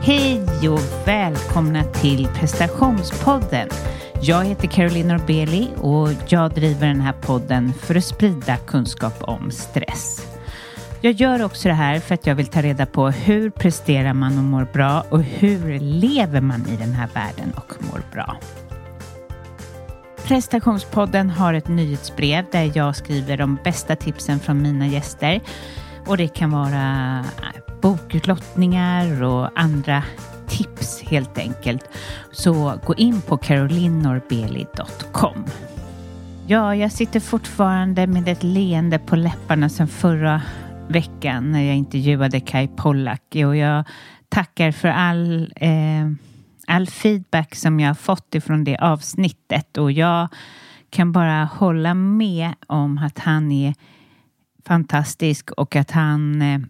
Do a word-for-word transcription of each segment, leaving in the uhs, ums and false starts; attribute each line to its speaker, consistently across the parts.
Speaker 1: Hej och välkomna till Prestationspodden. Jag heter Caroline Norbeli och jag driver den här podden för att sprida kunskap om stress. Jag gör också det här för att jag vill ta reda på hur presterar man och mår bra och hur lever man i den här världen och mår bra. Prestationspodden har ett nyhetsbrev där jag skriver de bästa tipsen från mina gäster. Och det kan vara bokutlottningar och andra tips helt enkelt. Så gå in på caroline norbeli punkt com. Ja, jag sitter fortfarande med ett leende på läpparna sedan förra veckan när jag intervjuade Kai Pollak. Och jag tackar för all, eh, all feedback som jag har fått ifrån det avsnittet. Och jag kan bara hålla med om att han är fantastisk och att han, eh,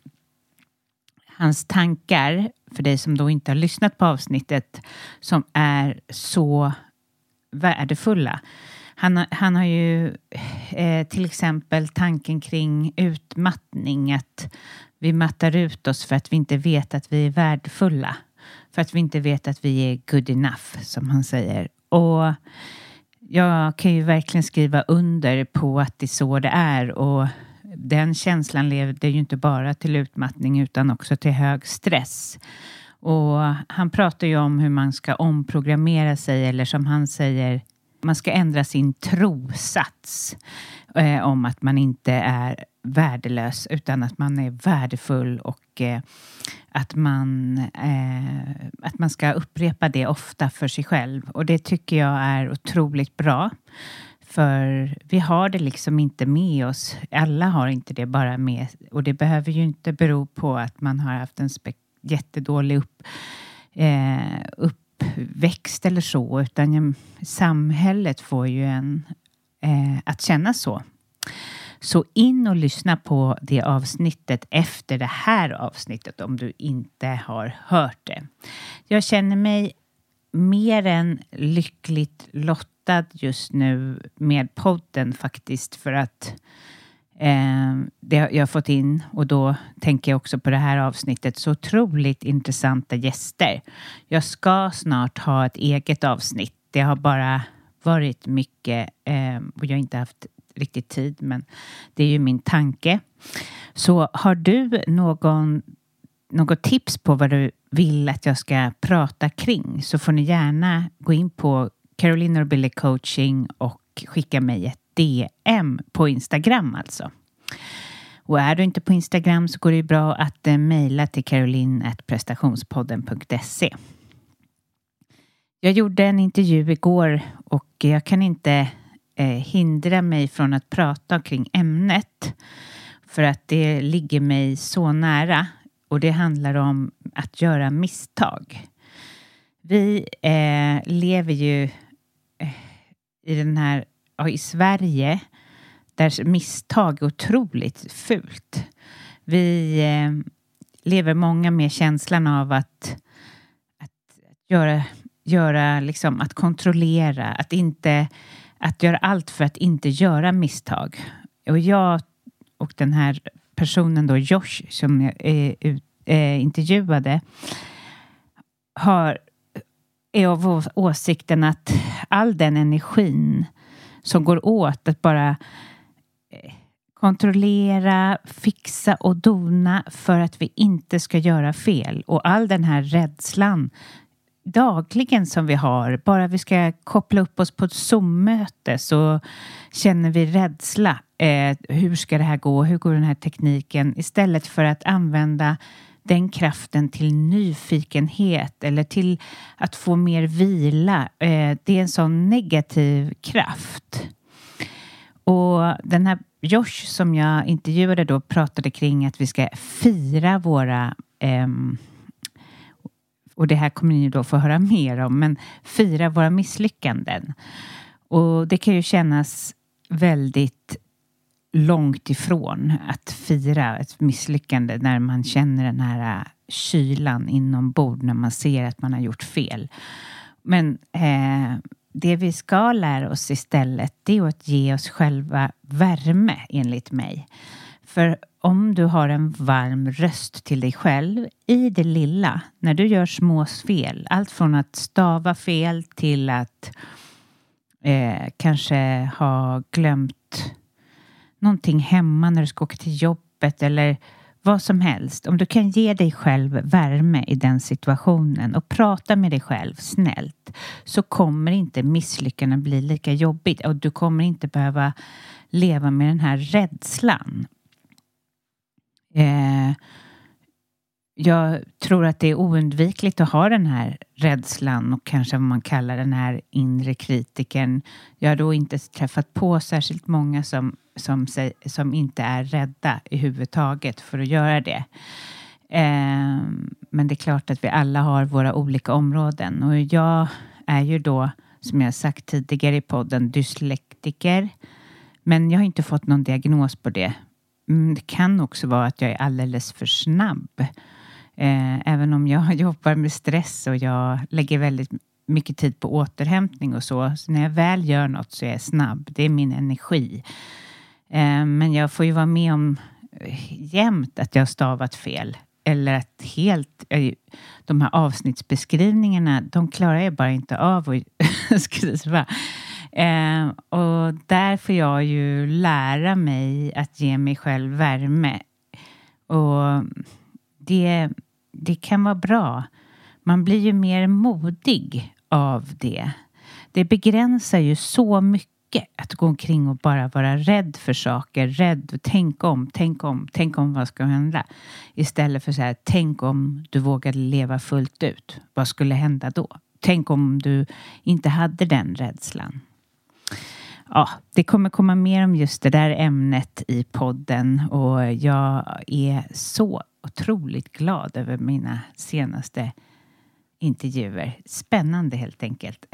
Speaker 1: hans tankar, för dig som då inte har lyssnat på avsnittet, som är så värdefulla. Han, han har ju eh, till exempel tanken kring utmattning, att vi mattar ut oss för att vi inte vet att vi är värdefulla. För att vi inte vet att vi är good enough, som han säger. Och jag kan ju verkligen skriva under på att det är så det är, och den känslan leder ju inte bara till utmattning utan också till hög stress. Och han pratar ju om hur man ska omprogrammera sig, eller som han säger, man ska ändra sin trosats eh, om att man inte är värdelös utan att man är värdefull, och eh, att man eh, att man ska upprepa det ofta för sig själv. Och det tycker jag är otroligt bra. För vi har det liksom inte med oss. Alla har inte det bara med. Och det behöver ju inte bero på att man har haft en spe- jättedålig upp, eh, uppväxt eller så. Utan ju, samhället får ju en eh, att känna så. Så in och lyssna på det avsnittet efter det här avsnittet om du inte har hört det. Jag känner mig mer än lyckligt lottad just nu med podden faktiskt, för att eh, det jag har fått in, och då tänker jag också på det här avsnittet, så otroligt intressanta gäster. Jag ska snart ha ett eget avsnitt. Det har bara varit mycket eh, och jag har inte haft riktigt tid, men det är ju min tanke. Så har du någon något tips på vad du vill att jag ska prata kring, så får ni gärna gå in på Caroline Norbeli Coaching och skicka mig ett D M på Instagram alltså. Och är du inte på Instagram så går det ju bra att eh, mejla till caroline at prestationspodden punkt se. Jag gjorde en intervju igår och jag kan inte eh, hindra mig från att prata kring ämnet, för att det ligger mig så nära. Och det handlar om att göra misstag. Vi eh, lever ju eh, i den här, ja, i Sverige, där misstag är otroligt fult. Vi eh, lever många med känslan av att, att göra, göra liksom, att kontrollera, att inte, att göra allt för att inte göra misstag. Och jag och den här personen då, Josh, som jag eh, eh, intervjuade, har är av åsikten att all den energin som går åt att bara eh, kontrollera, fixa och dona för att vi inte ska göra fel, och all den här rädslan dagligen som vi har, bara vi ska koppla upp oss på ett Zoom-möte så känner vi rädsla. Eh, hur ska det här gå? Hur går den här tekniken? Istället för att använda den kraften till nyfikenhet eller till att få mer vila. Eh, det är en sån negativ kraft. Och den här Josh som jag intervjuade då pratade kring att vi ska fira våra eh, och det här kommer ni då få höra mer om, men fira våra misslyckanden. Och det kan ju kännas väldigt långt ifrån att fira ett misslyckande när man känner den här kylan inombords när man ser att man har gjort fel. Men eh, det vi ska lära oss istället, det är att ge oss själva värme, enligt mig. För om du har en varm röst till dig själv i det lilla, när du gör små fel, allt från att stava fel till att eh, kanske ha glömt någonting hemma när du ska åka till jobbet eller vad som helst. Om du kan ge dig själv värme i den situationen och prata med dig själv snällt, så kommer inte misslyckandena bli lika jobbigt och du kommer inte behöva leva med den här rädslan. Eh, jag tror att det är oundvikligt att ha den här rädslan och kanske vad man kallar den här inre kritiken. Jag har då inte träffat på särskilt många som, som, som inte är rädda i huvudtaget för att göra det. Eh, men det är klart att vi alla har våra olika områden. Och jag är ju då, som jag sagt tidigare i podden, dyslektiker. Men jag har inte fått någon diagnos på det. Det kan också vara att jag är alldeles för snabb. Eh, även om jag jobbar med stress och jag lägger väldigt mycket tid på återhämtning och så. Så när jag väl gör något så är jag snabb. Det är min energi. Eh, men jag får ju vara med om jämt att jag har stavat fel. Eller att helt, de här avsnittsbeskrivningarna, de klarar jag bara inte av att skriva. Eh, och där får jag ju lära mig att ge mig själv värme. Och det, det kan vara bra. Man blir ju mer modig av det. Det begränsar ju så mycket att gå omkring och bara vara rädd för saker. Rädd, tänk om, tänk om, tänk om vad ska hända. Istället för så här, tänk om du vågade leva fullt ut. Vad skulle hända då? Tänk om du inte hade den rädslan. Ja, det kommer komma mer om just det där ämnet i podden och jag är så otroligt glad över mina senaste intervjuer. Spännande helt enkelt.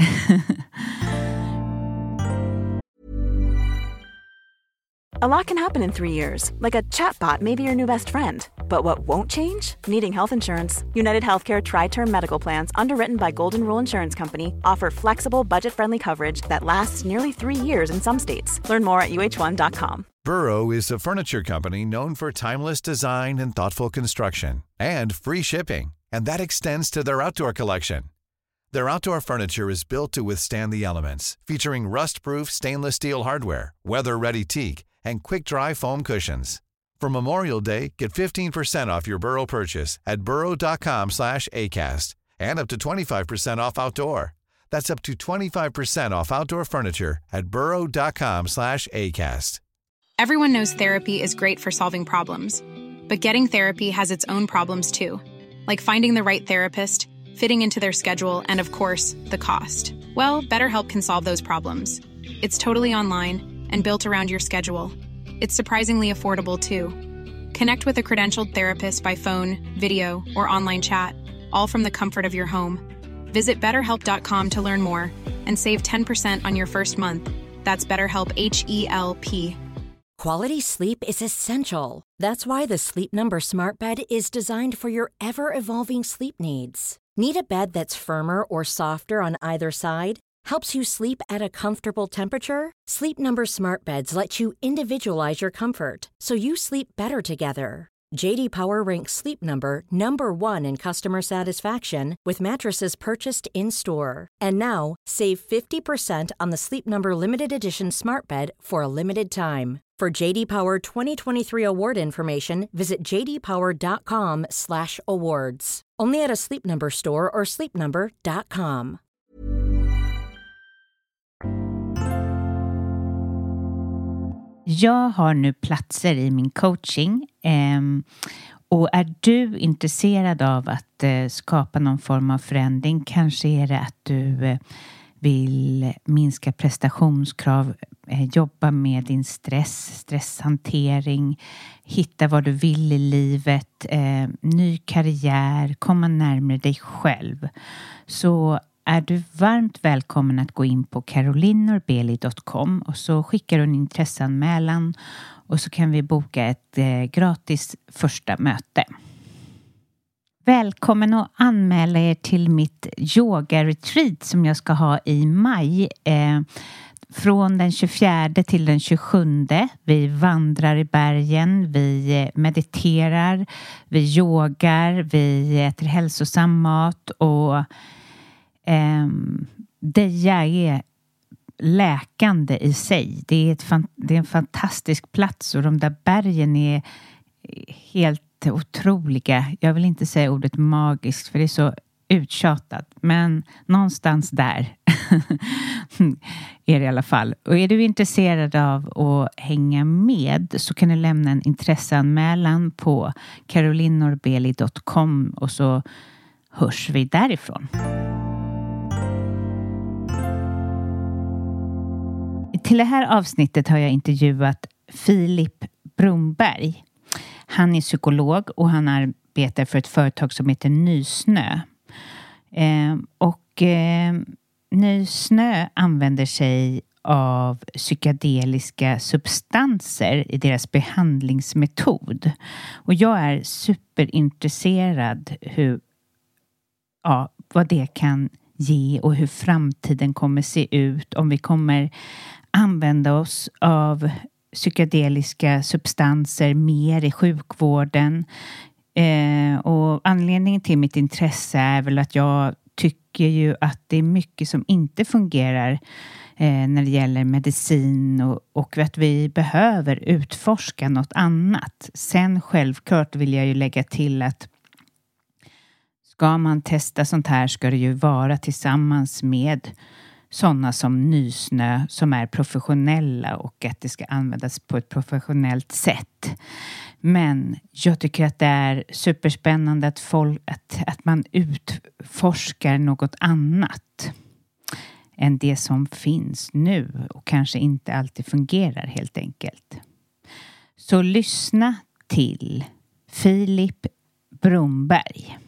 Speaker 2: A lot can happen in three years, like a chatbot may be your new best friend. But what won't change? Needing health insurance. United Healthcare Tri-Term Medical Plans, underwritten by Golden Rule Insurance Company, offer flexible, budget-friendly coverage that lasts nearly three years in some states. Learn more at U H one dot com.
Speaker 3: Burrow is a furniture company known for timeless design and thoughtful construction, and free shipping, and that extends to their outdoor collection. Their outdoor furniture is built to withstand the elements, featuring rust-proof stainless steel hardware, weather-ready teak, and quick-dry foam cushions. For Memorial Day, get fifteen percent off your Burrow purchase at burrow.com slash ACAST and up to twenty-five percent off outdoor. That's up to twenty-five percent off outdoor furniture at burrow.com slash ACAST.
Speaker 4: Everyone knows therapy is great for solving problems, but getting therapy has its own problems too, like finding the right therapist, fitting into their schedule, and of course, the cost. Well, BetterHelp can solve those problems. It's totally online and built around your schedule. It's surprisingly affordable, too. Connect with a credentialed therapist by phone, video, or online chat, all from the comfort of your home. Visit better help dot com to learn more and save ten percent on your first month. That's BetterHelp, H E L P.
Speaker 5: Quality sleep is essential. That's why the Sleep Number Smart Bed is designed for your ever-evolving sleep needs. Need a bed that's firmer or softer on either side? Helps you sleep at a comfortable temperature? Sleep Number Smart Beds let you individualize your comfort, so you sleep better together. J D Power ranks Sleep Number number one in customer satisfaction with mattresses purchased in-store. And now, save fifty percent on the Sleep Number Limited Edition Smart Bed for a limited time. For J D Power twenty twenty-three award information, visit j d power dot com slash awards. Only at a Sleep Number store or sleep number dot com.
Speaker 1: Jag har nu platser i min coaching eh, och är du intresserad av att eh, skapa någon form av förändring, kanske är det att du eh, vill minska prestationskrav, eh, jobba med din stress, stresshantering, hitta vad du vill i livet, eh, ny karriär, komma närmare dig själv, så är du varmt välkommen att gå in på caroline norbeli dot com och så skickar du en intresseanmälan och så kan vi boka ett eh, gratis första möte. Välkommen att anmäla er till mitt yoga-retreat som jag ska ha i maj. Eh, från den tjugofjärde till den tjugosjunde. Vi vandrar i bergen, vi mediterar, vi yogar, vi äter hälsosam mat och eh, Deja är läkande i sig. Det är, ett fan, det är en fantastisk plats och de där bergen är helt otroliga. Jag vill inte säga ordet magiskt för det är så uttjatat, men någonstans där är det i alla fall. Och är du intresserad av att hänga med så kan du lämna en intresseanmälan på carolinorbeli dot com och så hörs vi därifrån. Till det här avsnittet har jag intervjuat Filip Bromberg. Han är psykolog och han arbetar för ett företag som heter Nysnö. Eh, och eh, Nysnö använder sig av psykedeliska substanser i deras behandlingsmetod. Och jag är superintresserad hur, ja, vad det kan ge och hur framtiden kommer se ut. Om vi kommer använda oss av psykedeliska substanser mer i sjukvården. Eh, och anledningen till mitt intresse är väl att jag tycker ju att det är mycket som inte fungerar eh, när det gäller medicin och, och att vi behöver utforska något annat. Sen självklart vill jag ju lägga till att ska man testa sånt här ska det ju vara tillsammans med sådana som Nysnö som är professionella och att det ska användas på ett professionellt sätt. Men jag tycker att det är superspännande att, folk, att, att man utforskar något annat än det som finns nu och kanske inte alltid fungerar helt enkelt. Så lyssna till Filip Bromberg.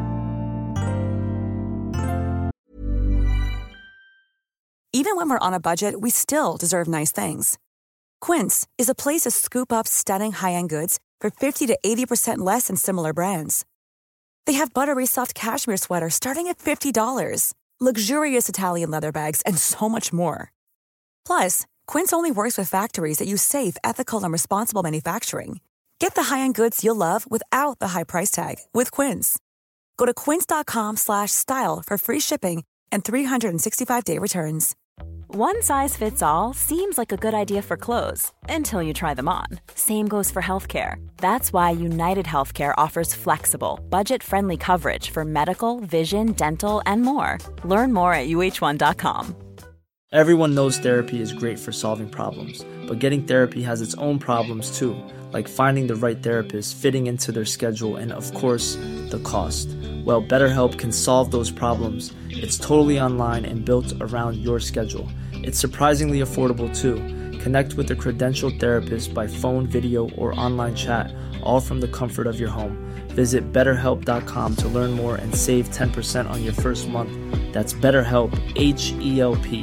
Speaker 6: Even when we're on a budget, we still deserve nice things. Quince is a place to scoop up stunning high-end goods for fifty to eighty percent less than similar brands. They have buttery soft cashmere sweaters starting at fifty dollars, luxurious Italian leather bags, and so much more. Plus, Quince only works with factories that use safe, ethical, and responsible manufacturing. Get the high-end goods you'll love without the high price tag with Quince. Go to quince.com slash style for free shipping and three sixty-five day returns.
Speaker 2: One size fits all seems like a good idea for clothes until you try them on. Same goes for healthcare. That's why United Healthcare offers flexible, budget-friendly coverage for medical, vision, dental, and more. Learn more at u h one dot com.
Speaker 7: Everyone knows therapy is great for solving problems, but getting therapy has its own problems too, like finding the right therapist, fitting into their schedule, and of course, the cost. Well, BetterHelp can solve those problems. It's totally online and built around your schedule. It's surprisingly affordable too. Connect with a credentialed therapist by phone, video, or online chat, all from the comfort of your home. Visit better help dot com to learn more and save ten percent on your first month. That's BetterHelp, H E L P.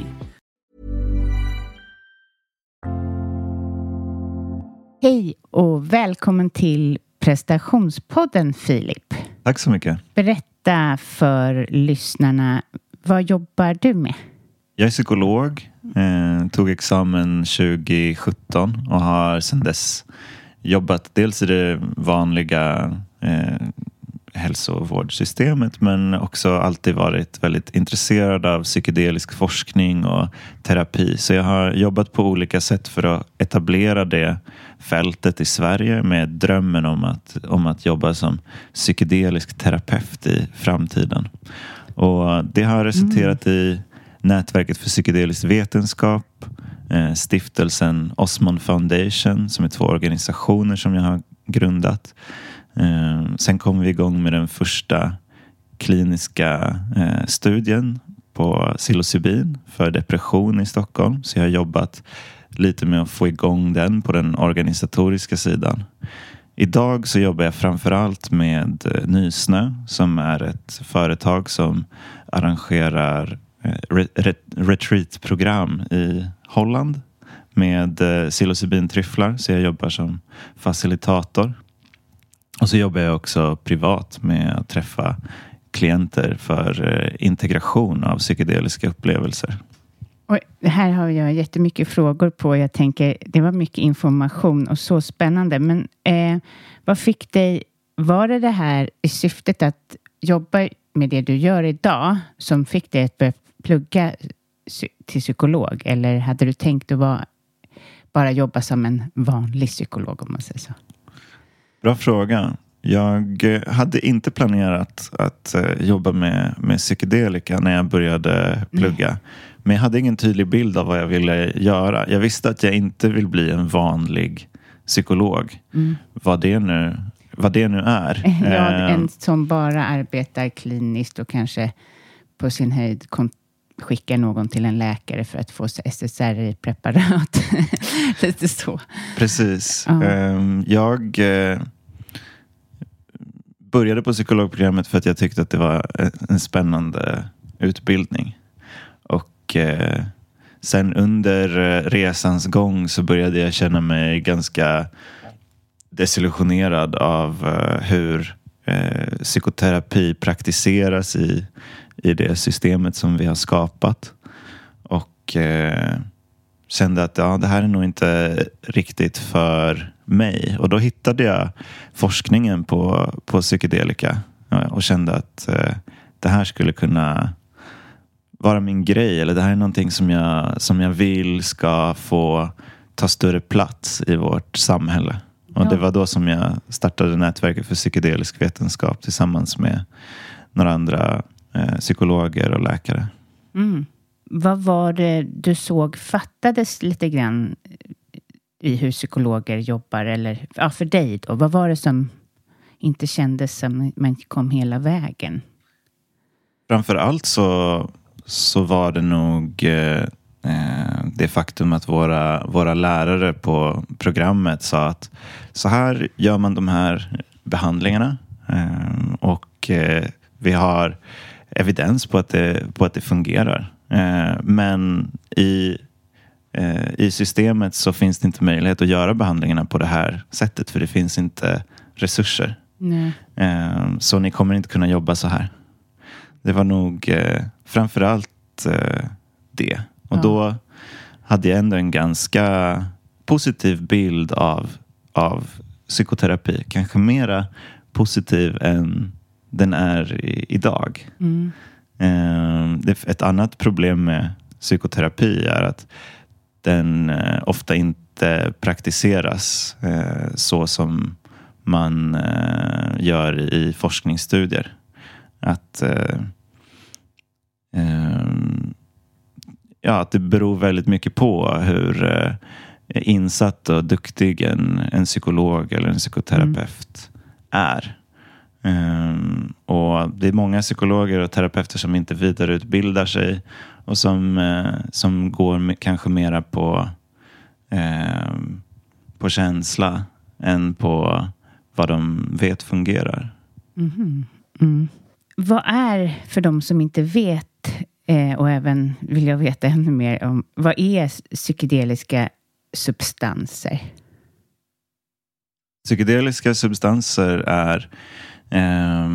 Speaker 1: Hej och välkommen till prestationspodden, Filip.
Speaker 8: Tack så mycket.
Speaker 1: Berätta för lyssnarna, vad jobbar du med?
Speaker 8: Jag är psykolog, eh, tog examen tjugo sjutton och har sedan dess jobbat dels i det vanliga eh, hälsovårdssystemet men också alltid varit väldigt intresserad av psykedelisk forskning och terapi. Så jag har jobbat på olika sätt för att etablera det fältet i Sverige med drömmen om att, om att jobba som psykedelisk terapeut i framtiden. Och det har resulterat mm. i Nätverket för psykedelisk vetenskap, eh, stiftelsen Osmond Foundation som är två organisationer som jag har grundat. Eh, sen kom vi igång med den första kliniska eh, studien på psilocybin för depression i Stockholm. Så jag har jobbat lite med att få igång den på den organisatoriska sidan. Idag så jobbar jag framförallt med eh, Nysnö som är ett företag som arrangerar retreatprogram i Holland med psilocybintryfflar, så jag jobbar som facilitator. Och så jobbar jag också privat med att träffa klienter för integration av psykedeliska upplevelser.
Speaker 1: Och här har jag jättemycket frågor på. Jag tänker, det var mycket information och så spännande. Men eh, vad fick dig, var det det här i syftet att jobba med det du gör idag som fick dig att börja plugga till psykolog? Eller hade du tänkt att vara, bara jobba som en vanlig psykolog, om man säger så?
Speaker 8: Bra fråga. Jag hade inte planerat att jobba med, med psykedelika när jag började plugga. Nej. Men jag hade ingen tydlig bild av vad jag ville göra. Jag visste att jag inte vill bli en vanlig psykolog. Mm. Vad det nu, vad det nu är.
Speaker 1: Ja, en som bara arbetar kliniskt och kanske på sin höjd kom, skickar någon till en läkare för att få S S R I-preparat. Lite så.
Speaker 8: Precis. Uh-huh. Jag började på psykologprogrammet för att jag tyckte att det var en spännande utbildning. Och eh, sen under resans gång så började jag känna mig ganska desillusionerad av eh, hur eh, psykoterapi praktiseras i, i det systemet som vi har skapat. Och eh, kände att ja, det här är nog inte riktigt för mig. Och då hittade jag forskningen på, på psykedelika och kände att eh, det här skulle kunna vara min grej, eller det här är någonting som jag, som jag vill ska få ta större plats i vårt samhälle. Och ja. Det var då som jag startade nätverket för psykedelisk vetenskap tillsammans med några andra eh, psykologer och läkare.
Speaker 1: Mm. Vad var det du såg fattades lite grann i hur psykologer jobbar, eller ja, för dig då? Vad var det som inte kändes som man kom hela vägen?
Speaker 8: Framförallt så så var det nog eh, det faktum att våra, våra lärare på programmet sa att så här gör man de här behandlingarna eh, och eh, vi har evidens på att det, på att det fungerar. Eh, men i, eh, i systemet så finns det inte möjlighet att göra behandlingarna på det här sättet, för det finns inte resurser. Nej. Eh, så ni kommer inte kunna jobba så här. Det var nog eh, framförallt eh, det. Och ja. Då hade jag ändå en ganska positiv bild av, av psykoterapi. Kanske mera positiv än den är i, idag. Mm. Eh, det, ett annat problem med psykoterapi är att den eh, ofta inte praktiseras eh, så som man eh, gör i forskningsstudier. Att eh, eh, ja, att det beror väldigt mycket på hur eh, insatt och duktig en, en psykolog eller en psykoterapeut mm. är. Eh, och det är många psykologer och terapeuter som inte vidareutbildar sig och som, eh, som går med, kanske mera på eh, på känsla än på vad de vet fungerar.
Speaker 1: Mm-hmm. Mm. Vad är, för de som inte vet, eh, och även vill jag veta ännu mer om, vad är psykedeliska substanser?
Speaker 8: Psykedeliska substanser är eh,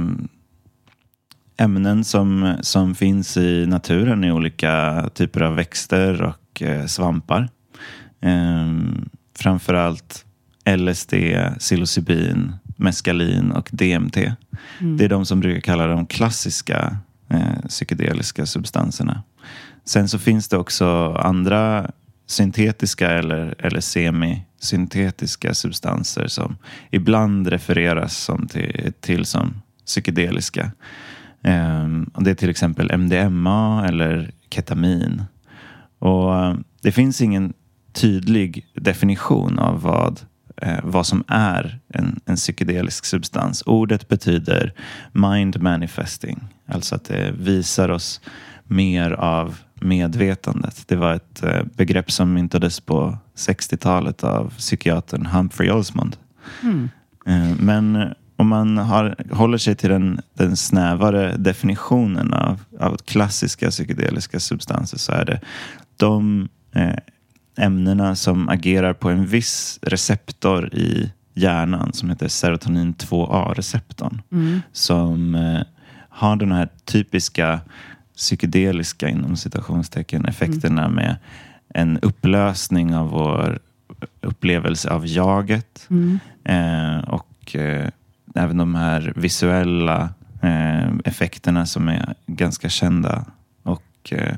Speaker 8: ämnen som, som finns i naturen i olika typer av växter och eh, svampar. Eh, framförallt L S D, psilocybin, meskalin och D M T. Mm. Det är de som brukar kalla de klassiska eh, psykedeliska substanserna. Sen så finns det också andra syntetiska eller, eller semi-syntetiska substanser som ibland refereras som till, till som psykedeliska. Eh, och det är till exempel M D M A eller ketamin. Och eh, det finns ingen tydlig definition av vad Eh, vad som är en, en psykedelisk substans. Ordet betyder mind manifesting. Alltså att det visar oss mer av medvetandet. Det var ett eh, begrepp som myntades på sextiotalet av psykiatern Humphrey Osmond. Mm. Eh, men om man har, håller sig till den, den snävare definitionen av, av klassiska psykedeliska substanser, så är det de eh, ämnena som agerar på en viss receptor i hjärnan som heter serotonin två A-receptorn. Mm. Som eh, har den här typiska psykedeliska inom citationstecken effekterna mm. med en upplösning av vår upplevelse av jaget mm. eh, och eh, även de här visuella eh, effekterna som är ganska kända och eh,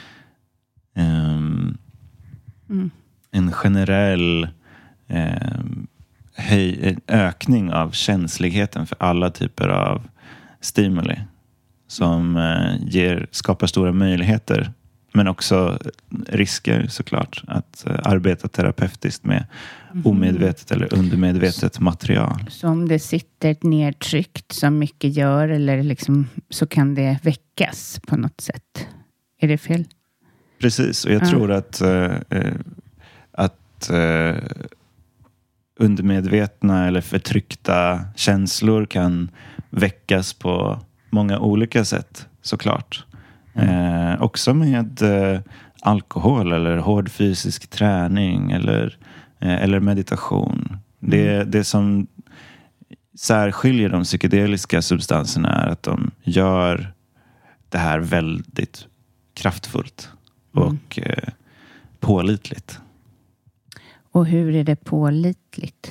Speaker 8: um, mm. en generell eh, höj, ökning av känsligheten för alla typer av stimuli som eh, ger, skapar stora möjligheter men också risker såklart att eh, arbeta terapeutiskt med mm. omedvetet eller undermedvetet material.
Speaker 1: Så om det sitter nedtryckt som mycket gör eller liksom, så kan det väckas på något sätt. Är det fel?
Speaker 8: Precis, och jag ja. tror att eh, att eh, undermedvetna eller förtryckta känslor kan väckas på många olika sätt såklart. Mm. Eh, också med eh, alkohol eller hård fysisk träning eller, eh, eller meditation. Mm. Det, det som särskiljer de psykedeliska substanserna är att de gör det här väldigt kraftfullt och mm. eh, pålitligt.
Speaker 1: Och hur är det pålitligt?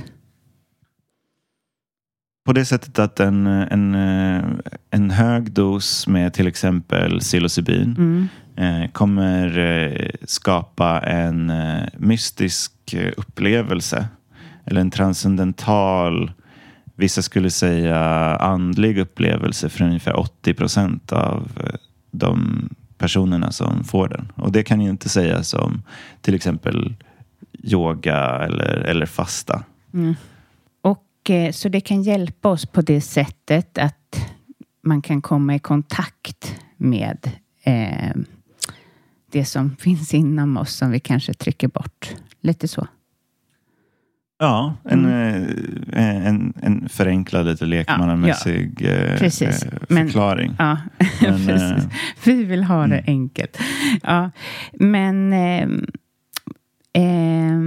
Speaker 8: På det sättet att en, en, en hög dos med till exempel psilocybin mm. eh, kommer eh, skapa en eh, mystisk upplevelse. Eller en transcendental, vissa skulle säga andlig upplevelse för ungefär åttio procent av eh, de personerna som får den. Och det kan ju inte sägas om till exempel yoga eller, eller fasta.
Speaker 1: Mm. Och eh, så det kan hjälpa oss på det sättet att man kan komma i kontakt med eh, det som finns inom oss som vi kanske trycker bort. Lite så.
Speaker 8: Ja, en,
Speaker 1: mm.
Speaker 8: en, en förenklad, lite lekmannamässig ja, ja. Precis. Eh, förklaring.
Speaker 1: Men, ja, men, precis. Vi vill ha det mm. enkelt. Ja, men eh, eh,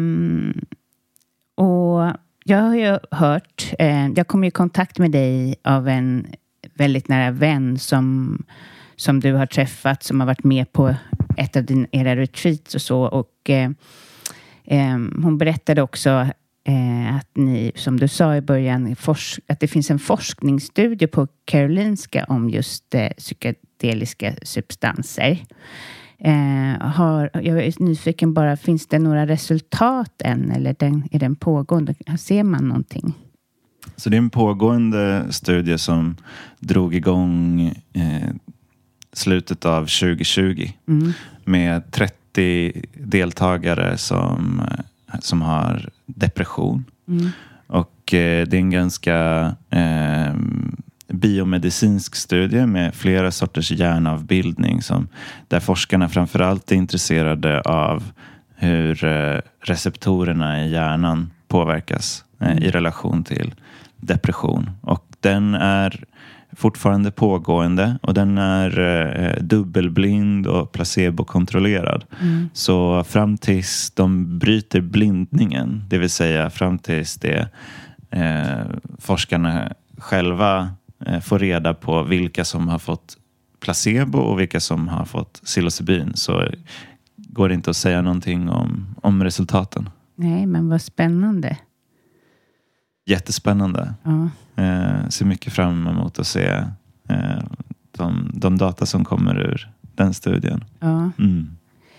Speaker 1: och jag har ju hört, eh, jag kom i kontakt med dig av en väldigt nära vän som, som du har träffat, som har varit med på ett av din, era retreats och så. Och eh, eh, hon berättade också eh, att ni, som du sa i början, forsk- att det finns en forskningsstudie på Karolinska om just eh, psykedeliska substanser. Eh, har, jag är nyfiken bara, finns det några resultat än eller den, är den pågående? Ser man någonting?
Speaker 8: Så det är en pågående studie som drog igång eh, slutet av tjugo tjugo mm. med trettio deltagare som, som har depression. Mm. Och eh, det är en ganska eh, biomedicinsk studie med flera sorters hjärnavbildning som, där forskarna framförallt är intresserade av hur eh, receptorerna i hjärnan påverkas eh, mm. i relation till depression. Och den är fortfarande pågående och den är eh, dubbelblind och placebokontrollerad. Mm. Så fram tills de bryter blindningen, det vill säga fram tills det eh, forskarna själva eh, får reda på vilka som har fått placebo och vilka som har fått psilocybin, så går det inte att säga någonting om, om resultaten.
Speaker 1: Nej, men vad spännande.
Speaker 8: Jättespännande. Ja. Eh, ser mycket fram emot att se eh, de, de data som kommer ur den studien.
Speaker 1: Ja. Mm.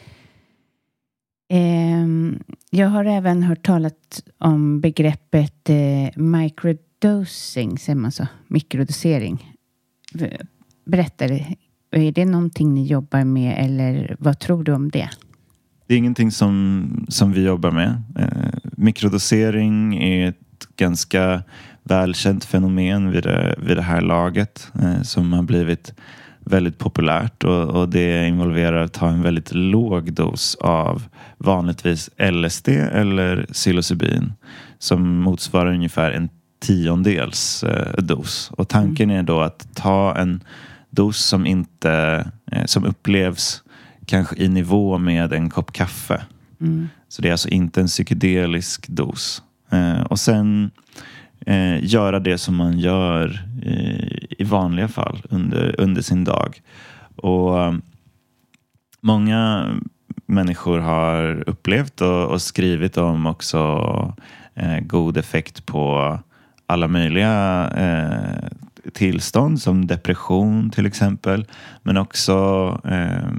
Speaker 1: Eh, jag har även hört talat om begreppet eh, microdosing, säger man så? Mikrodosering. Berätta, är det någonting ni jobbar med eller vad tror du om det?
Speaker 8: Det är ingenting som, som vi jobbar med. Eh, mikrodosering är ganska välkänt fenomen vid det, vid det här laget eh, som har blivit väldigt populärt och, och det involverar att ta en väldigt låg dos av vanligtvis L S D eller psilocybin som motsvarar ungefär en tiondels eh, dos. Och tanken är då att ta en dos som inte eh, som upplevs kanske i nivå med en kopp kaffe. Mm. Så det är alltså inte en psykedelisk dos. Eh, och sen eh, göra det som man gör eh, i vanliga fall under, under sin dag. Och många människor har upplevt och, och skrivit om också eh, god effekt på alla möjliga eh, tillstånd som depression till exempel. Men också eh,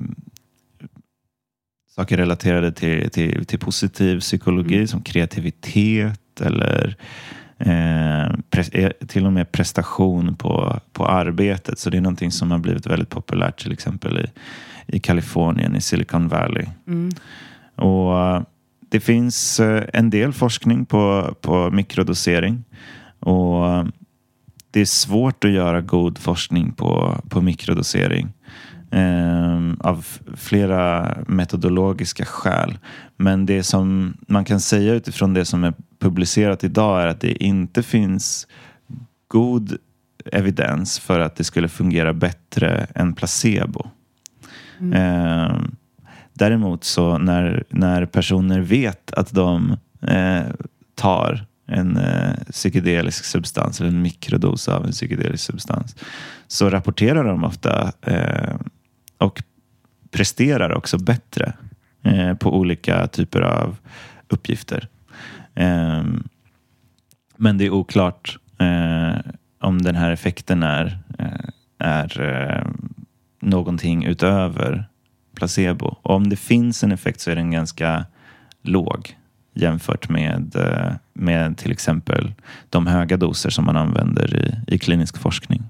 Speaker 8: saker relaterade till, till, till positiv psykologi mm. som kreativitet eller eh, pre, till och med prestation på, på arbetet. Så det är någonting som har blivit väldigt populärt till exempel i, i Kalifornien, i Silicon Valley. Mm. Och det finns en del forskning på, på mikrodosering. Och det är svårt att göra god forskning på, på mikrodosering. Eh, av flera metodologiska skäl. Men det som man kan säga utifrån det som är publicerat idag är att det inte finns god evidens för att det skulle fungera bättre än placebo. Mm. Eh, däremot så när, när personer vet att de eh, tar en eh, psykedelisk substans eller en mikrodos av en psykedelisk substans så rapporterar de ofta eh, och presterar också bättre eh, på olika typer av uppgifter. Eh, men det är oklart eh, om den här effekten är, eh, är eh, någonting utöver placebo. Och om det finns en effekt så är den ganska låg jämfört med, med till exempel de höga doser som man använder i, i klinisk forskning.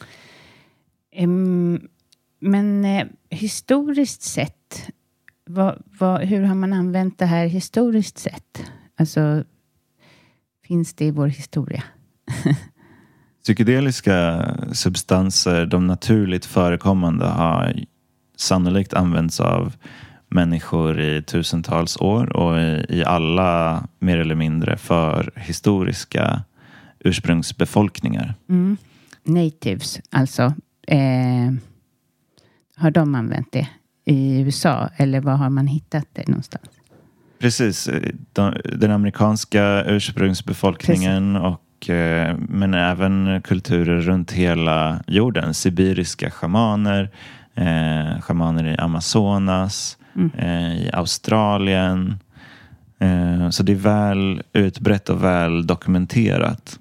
Speaker 1: Um, men eh, historiskt sett, vad, vad, hur har man använt det här historiskt sett? Alltså, finns det i vår historia?
Speaker 8: Psykedeliska substanser, de naturligt förekommande, har sannolikt använts av människor i tusentals år och i, i alla mer eller mindre för historiska ursprungsbefolkningar.
Speaker 1: Mm. Natives, alltså. Eh, har de använt det i U S A eller var har man hittat det någonstans?
Speaker 8: Precis, de, den amerikanska ursprungsbefolkningen Precis. och eh, men även kulturer runt hela jorden. Sibiriska schamaner, eh, schamaner i Amazonas, Mm. i Australien. Så det är väl utbrett och väl dokumenterat.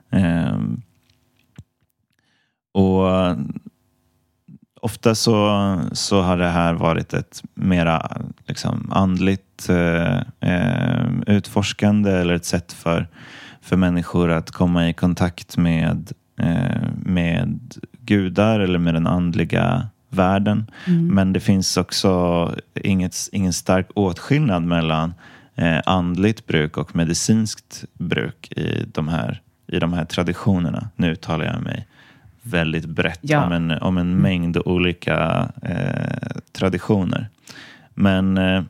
Speaker 8: Och ofta så, så har det här varit ett mera liksom, andligt utforskande eller ett sätt för, för människor att komma i kontakt med, med gudar eller med den andliga världen. Mm. Men det finns också inget, ingen stark åtskillnad mellan eh, andligt bruk och medicinskt bruk i de här, i de här traditionerna. Nu talar jag mig väldigt brett ja. om en, om en mängd olika eh, traditioner. Men eh,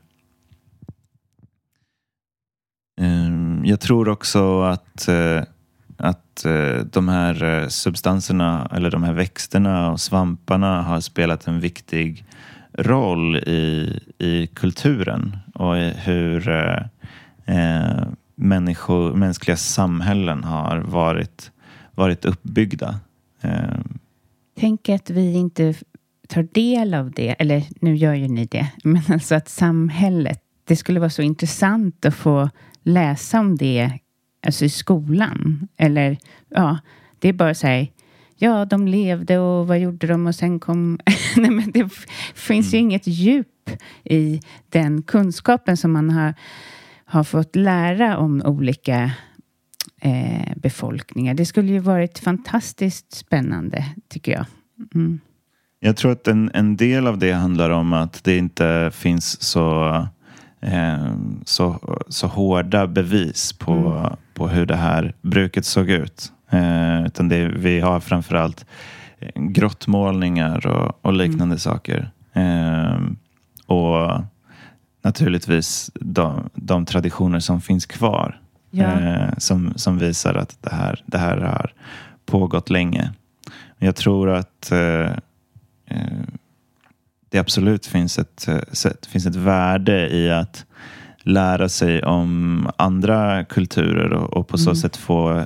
Speaker 8: eh, jag tror också att eh, att eh, de här substanserna eller de här växterna och svamparna har spelat en viktig roll i, i kulturen och i hur eh, människor, mänskliga samhällen har varit, varit uppbyggda. Eh.
Speaker 1: Tänk att vi inte tar del av det, eller nu gör ju ni det, men alltså att samhället, det skulle vara så intressant att få läsa om det alltså i skolan. Eller, ja, det är bara så här, ja, de levde och vad gjorde de och sen kom... Nej, men det finns mm. ju inget djup i den kunskapen som man har, har fått lära om olika eh, befolkningar. Det skulle ju varit fantastiskt spännande, tycker jag. Mm.
Speaker 8: Jag tror att en, en del av det handlar om att det inte finns så... Så, så hårda bevis på, mm. på hur det här bruket såg ut. Eh, utan det, vi har framförallt grottmålningar och, och liknande mm. saker. Eh, och naturligtvis de, de traditioner som finns kvar. Ja. Eh, som, som visar att det här, det här har pågått länge. Jag tror att eh, eh, det absolut finns ett, finns ett värde i att lära sig om andra kulturer och, och på så mm. sätt få ett,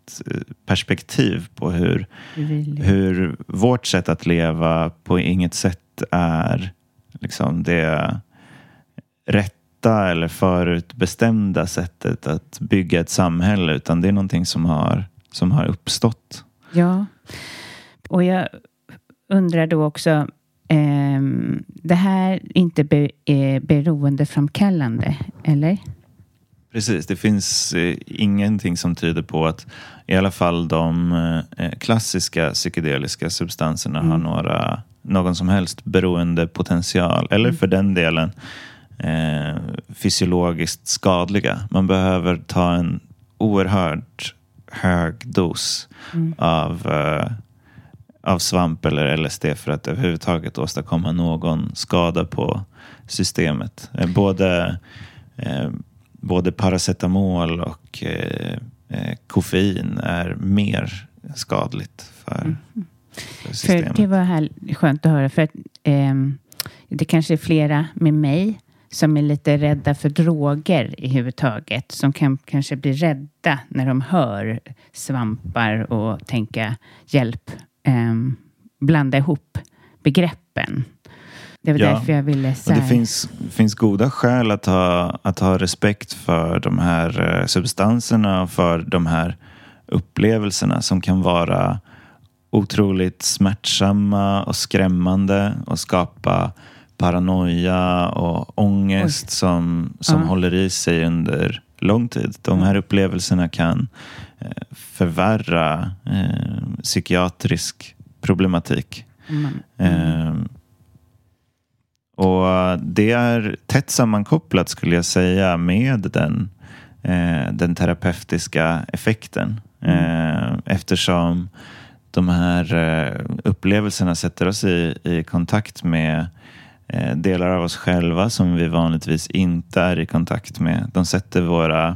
Speaker 8: annat perspektiv på hur, hur vårt sätt att leva på inget sätt är liksom det rätta eller förutbestämda sättet att bygga ett samhälle, utan det är någonting som har, som har uppstått.
Speaker 1: Ja, och jag undrar då också, eh, det här är inte be, eh, beroendeframkallande, eller?
Speaker 8: Precis, det finns eh, ingenting som tyder på att i alla fall de eh, klassiska psykedeliska substanserna mm. har några, någon som helst beroendepotential, eller för den delen eh, fysiologiskt skadliga. Man behöver ta en oerhört hög dos mm. av, eh, av svamp eller L S D för att överhuvudtaget åstadkomma någon skada på systemet. Eh, både eh, Både paracetamol och eh, eh, koffein är mer skadligt för, mm. för systemet.
Speaker 1: För det var här skönt att höra, för att eh, det kanske är flera med mig som är lite rädda för droger i huvudtaget, som kan kanske bli rädda när de hör svampar och tänka hjälp, eh, blanda ihop begreppen. Det var ja, därför jag ville säga.
Speaker 8: Och det finns, finns goda skäl att ha, att ha respekt för de här substanserna och för de här upplevelserna som kan vara otroligt smärtsamma och skrämmande och skapa paranoia och ångest Oj. som, som ja. håller i sig under lång tid. De här upplevelserna kan eh, förvärra eh, psykiatrisk problematik. Mm. Eh, Och det är tätt sammankopplat, skulle jag säga, med den, eh, den terapeutiska effekten. Eh, eftersom de här eh, upplevelserna sätter oss i, i kontakt med eh, delar av oss själva som vi vanligtvis inte är i kontakt med. De sätter våra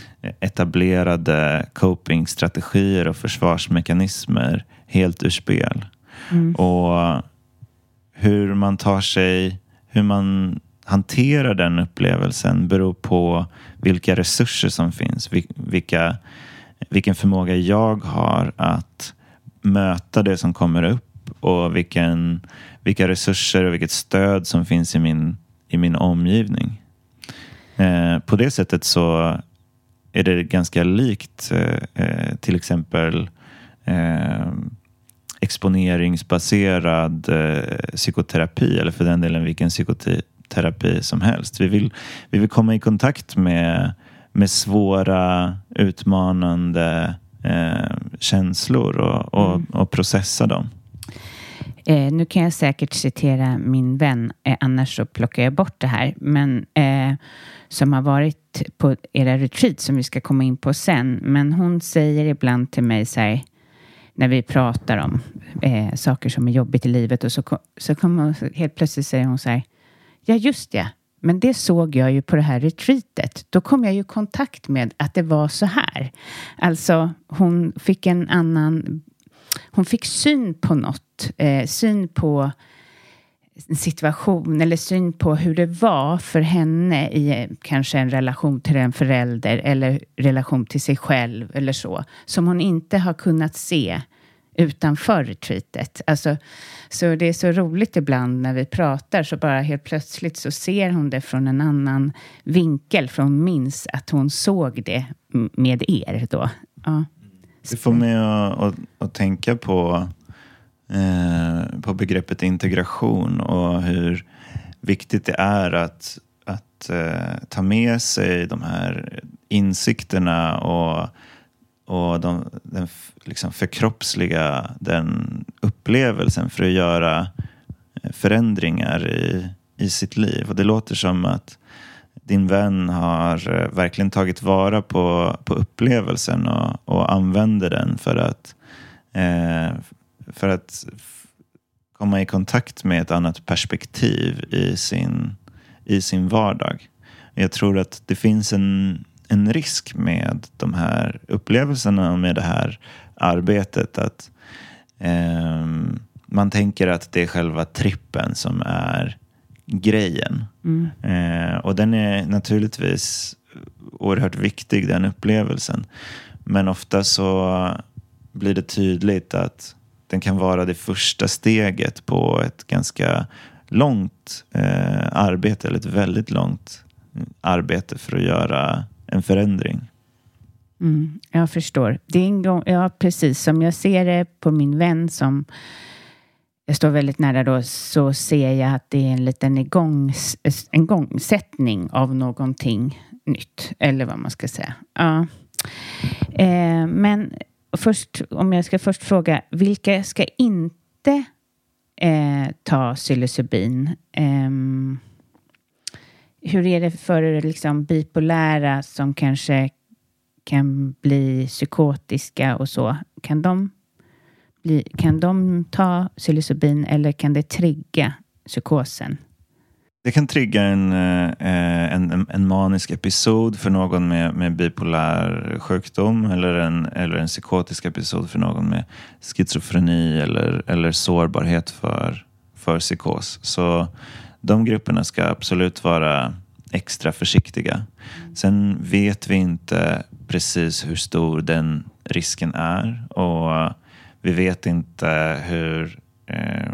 Speaker 8: etablerade copingstrategier och försvarsmekanismer helt ur spel. Mm. Och hur man tar sig... Hur man hanterar den upplevelsen beror på vilka resurser som finns. Vilka, vilken förmåga jag har att möta det som kommer upp. Och vilken, vilka resurser och vilket stöd som finns i min, i min omgivning. Eh, på det sättet så är det ganska likt eh, till exempel... Eh, exponeringsbaserad eh, psykoterapi, eller för den delen vilken psykoterapi som helst. Vi vill, vi vill komma i kontakt med, med svåra, utmanande eh, känslor och, och, mm. och processa dem.
Speaker 1: Eh, nu kan jag säkert citera min vän, eh, annars så plockar jag bort det här, men eh, som har varit på era retreat som vi ska komma in på sen, men hon säger ibland till mig så här, när vi pratar om eh, saker som är jobbigt i livet, och så, så kommer hon, helt plötsligt säger hon så här, ja just det, men det såg jag ju på det här retreatet. Då kom jag ju i kontakt med att det var så här. Alltså hon fick en annan, hon fick syn på något, eh, syn på en situation eller syn på hur det var för henne i kanske en relation till en förälder eller relation till sig själv eller så, som hon inte har kunnat se utanför retreatet. Alltså, så det är så roligt ibland när vi pratar, så bara helt plötsligt så ser hon det från en annan vinkel, för hon minns att hon såg det med er då. Ja.
Speaker 8: Det får mig att, att, att tänka på Eh, på begreppet integration och hur viktigt det är att, att eh, ta med sig de här insikterna och, och de, den liksom förkroppsliga den upplevelsen för att göra förändringar i, i sitt liv. Och det låter som att din vän har verkligen tagit vara på, på upplevelsen och, och använder den för att eh, för att komma i kontakt med ett annat perspektiv i sin, i sin vardag. Jag tror att det finns en, en risk med de här upplevelserna och med det här arbetet, att eh, man tänker att det är själva trippen som är grejen. Mm. Eh, och den är naturligtvis oerhört viktig, den upplevelsen. Men ofta så blir det tydligt att den kan vara det första steget på ett ganska långt eh, arbete, eller ett väldigt långt arbete för att göra en förändring.
Speaker 1: Mm, jag förstår. Det är en gång, ja, precis som jag ser det på min vän som jag står väldigt nära då, så ser jag att det är en liten igång, en igångsättning av någonting nytt, eller vad man ska säga. Ja. Eh, men först, om jag ska först fråga, vilka ska inte eh, ta psilocybin? Eh, hur är det för liksom bipolära som kanske kan bli psykotiska och så? Kan de bli, kan de ta psilocybin, eller kan det trigga psykosen?
Speaker 8: Det kan trigga en, en, en manisk episod för någon med, med bipolär sjukdom, eller en, eller en psykotisk episod för någon med schizofreni eller, eller sårbarhet för, för psykos. Så de grupperna ska absolut vara extra försiktiga. Sen vet vi inte precis hur stor den risken är, och vi vet inte hur eh,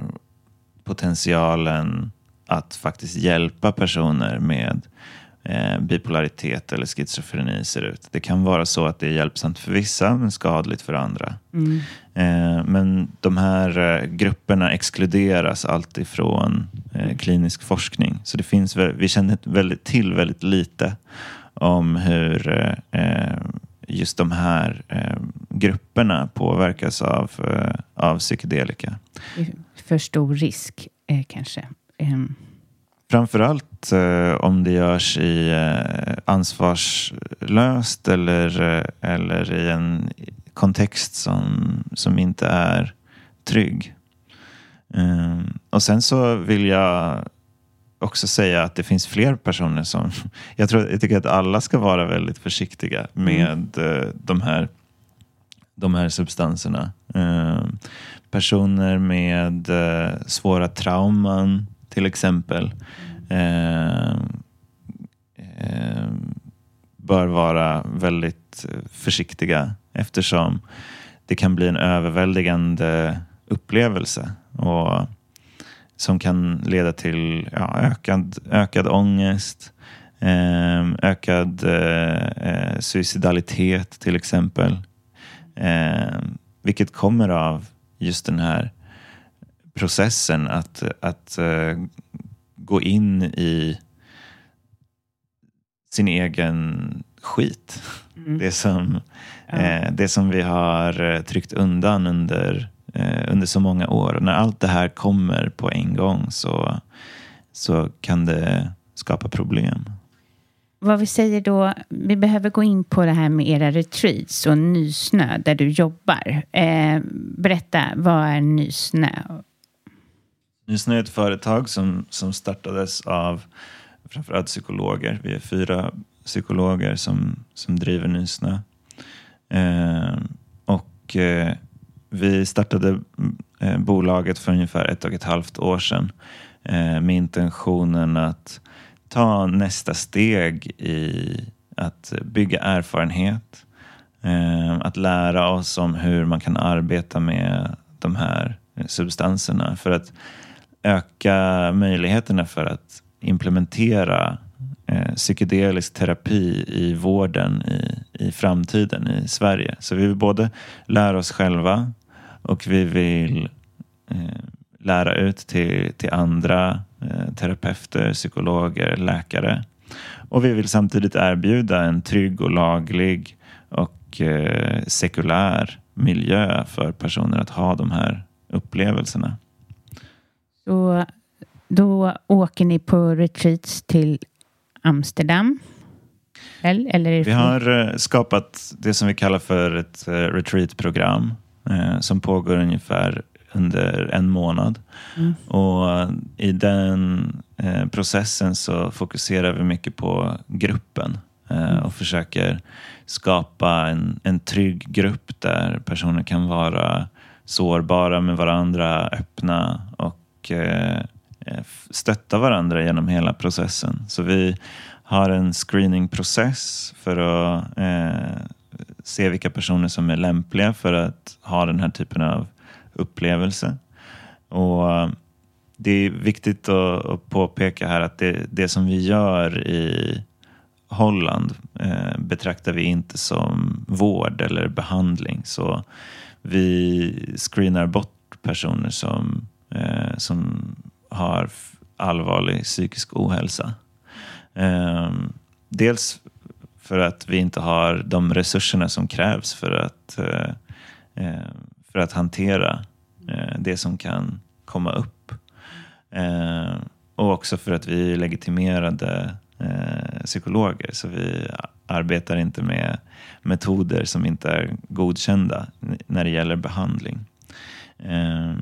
Speaker 8: potentialen att faktiskt hjälpa personer med eh, bipolaritet eller schizofreni ser ut. Det kan vara så att det är hjälpsamt för vissa men skadligt för andra. Mm. Eh, men de här eh, grupperna exkluderas alltid från eh, klinisk forskning. Så det finns, vi känner väldigt, till väldigt lite om hur eh, just de här eh, grupperna påverkas av, eh, av psykedelika.
Speaker 1: För stor risk eh, kanske. Mm.
Speaker 8: Framförallt eh, om det görs i eh, ansvarslöst eller, eh, eller i en kontext som, som inte är trygg. Eh, och sen så vill jag också säga att det finns fler personer som... Jag, tror, jag tycker att alla ska vara väldigt försiktiga med mm. eh, de, här, de här substanserna. Eh, personer med eh, svåra trauman till exempel eh, eh, bör vara väldigt försiktiga, eftersom det kan bli en överväldigande upplevelse och som kan leda till ja, ökad, ökad ångest, eh, ökad eh, suicidalitet till exempel, eh, vilket kommer av just den här processen att, att uh, gå in i sin egen skit. Mm. Det, som, ja. eh, det som vi har tryckt undan under, eh, under så många år. Och när allt det här kommer på en gång så, så kan det skapa problem.
Speaker 1: Vad vi säger då, vi behöver gå in på det här med era retreats och Nysnö där du jobbar. Eh, berätta, vad är Nysnö?
Speaker 8: Nysnö är ett företag som, som startades av framförallt psykologer. Vi är fyra psykologer som, som driver Nysnö. Eh, och eh, vi startade eh, bolaget för ungefär ett och ett halvt år sedan eh, med intentionen att ta nästa steg i att bygga erfarenhet. Eh, att lära oss om hur man kan arbeta med de här substanserna för att öka möjligheterna för att implementera eh, psykedelisk terapi i vården i, i framtiden i Sverige. Så vi vill både lära oss själva och vi vill eh, lära ut till, till andra eh, terapeuter, psykologer, läkare. Och vi vill samtidigt erbjuda en trygg och laglig och eh, sekulär miljö för personer att ha de här upplevelserna.
Speaker 1: Så då åker ni på retreats till Amsterdam? Eller, eller är det
Speaker 8: vi har skapat det som vi kallar för ett retreatprogram eh, som pågår ungefär under en månad. Mm. Och i den eh, processen så fokuserar vi mycket på gruppen eh, mm. och försöker skapa en, en trygg grupp där personer kan vara sårbara med varandra, öppna och stötta varandra genom hela processen. Så vi har en screeningprocess för att eh, se vilka personer som är lämpliga för att ha den här typen av upplevelse. Och det är viktigt att, att påpeka här att det, det som vi gör i Holland eh, betraktar vi inte som vård eller behandling. Så vi screenar bort personer som, eh, som har allvarlig psykisk ohälsa. Eh, dels för att vi inte har de resurserna som krävs för att, eh, för att hantera eh, det som kan komma upp. Eh, och också för att vi är legitimerade eh, psykologer. Så vi arbetar inte med metoder som inte är godkända när det gäller behandling. Eh,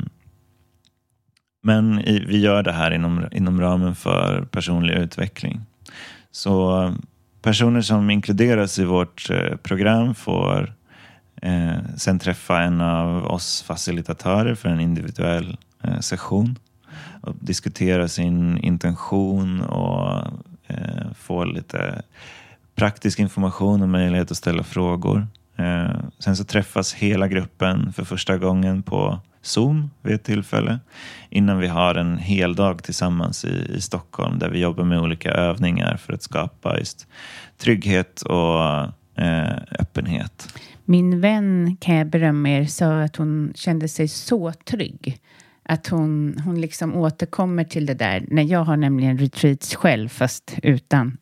Speaker 8: men i, vi gör det här inom, inom ramen för personlig utveckling. Så personer som inkluderas i vårt eh, program får eh, sen träffa en av oss facilitatörer för en individuell eh, session. Och diskutera sin intention och eh, få lite praktisk information och möjlighet att ställa frågor. Eh, sen så träffas hela gruppen för första gången på Zoom vid ett tillfälle innan vi har en hel dag tillsammans i, i Stockholm där vi jobbar med olika övningar för att skapa just trygghet och eh, öppenhet.
Speaker 1: Min vän, kan jag berömma er, sa att hon kände sig så trygg. Att hon, hon liksom återkommer till det där. När jag har nämligen retreats själv fast utan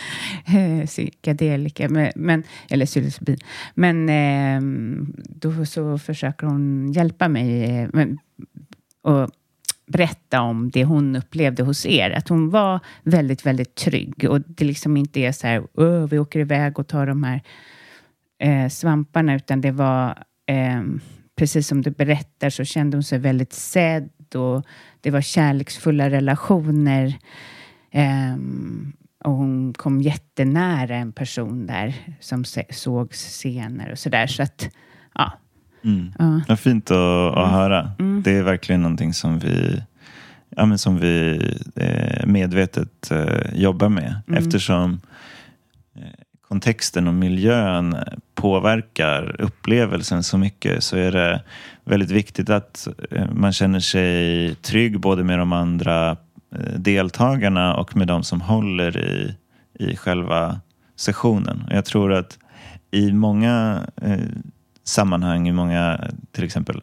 Speaker 1: psykedelika. Men, men, eller psilocybin. Men eh, då så försöker hon hjälpa mig eh, och berätta om det hon upplevde hos er. Att hon var väldigt, väldigt trygg. Och det liksom inte är så här, Åh, vi åker iväg och tar de här eh, svamparna. Utan det var... Eh, precis som du berättar så kände hon sig väldigt sedd och det var kärleksfulla relationer. Um, och hon kom jättenära en person där som se- sågs senare och sådär. Så att, ja.
Speaker 8: Mm. Ja. Det är fint att, att höra. Mm. Det är verkligen någonting som vi, ja, men som vi eh, medvetet eh, jobbar med. Mm. Eftersom eh, kontexten och miljön påverkar upplevelsen så mycket så är det väldigt viktigt att man känner sig trygg både med de andra deltagarna och med de som håller i, i själva sessionen. Jag tror att i många eh, sammanhang, i många till exempel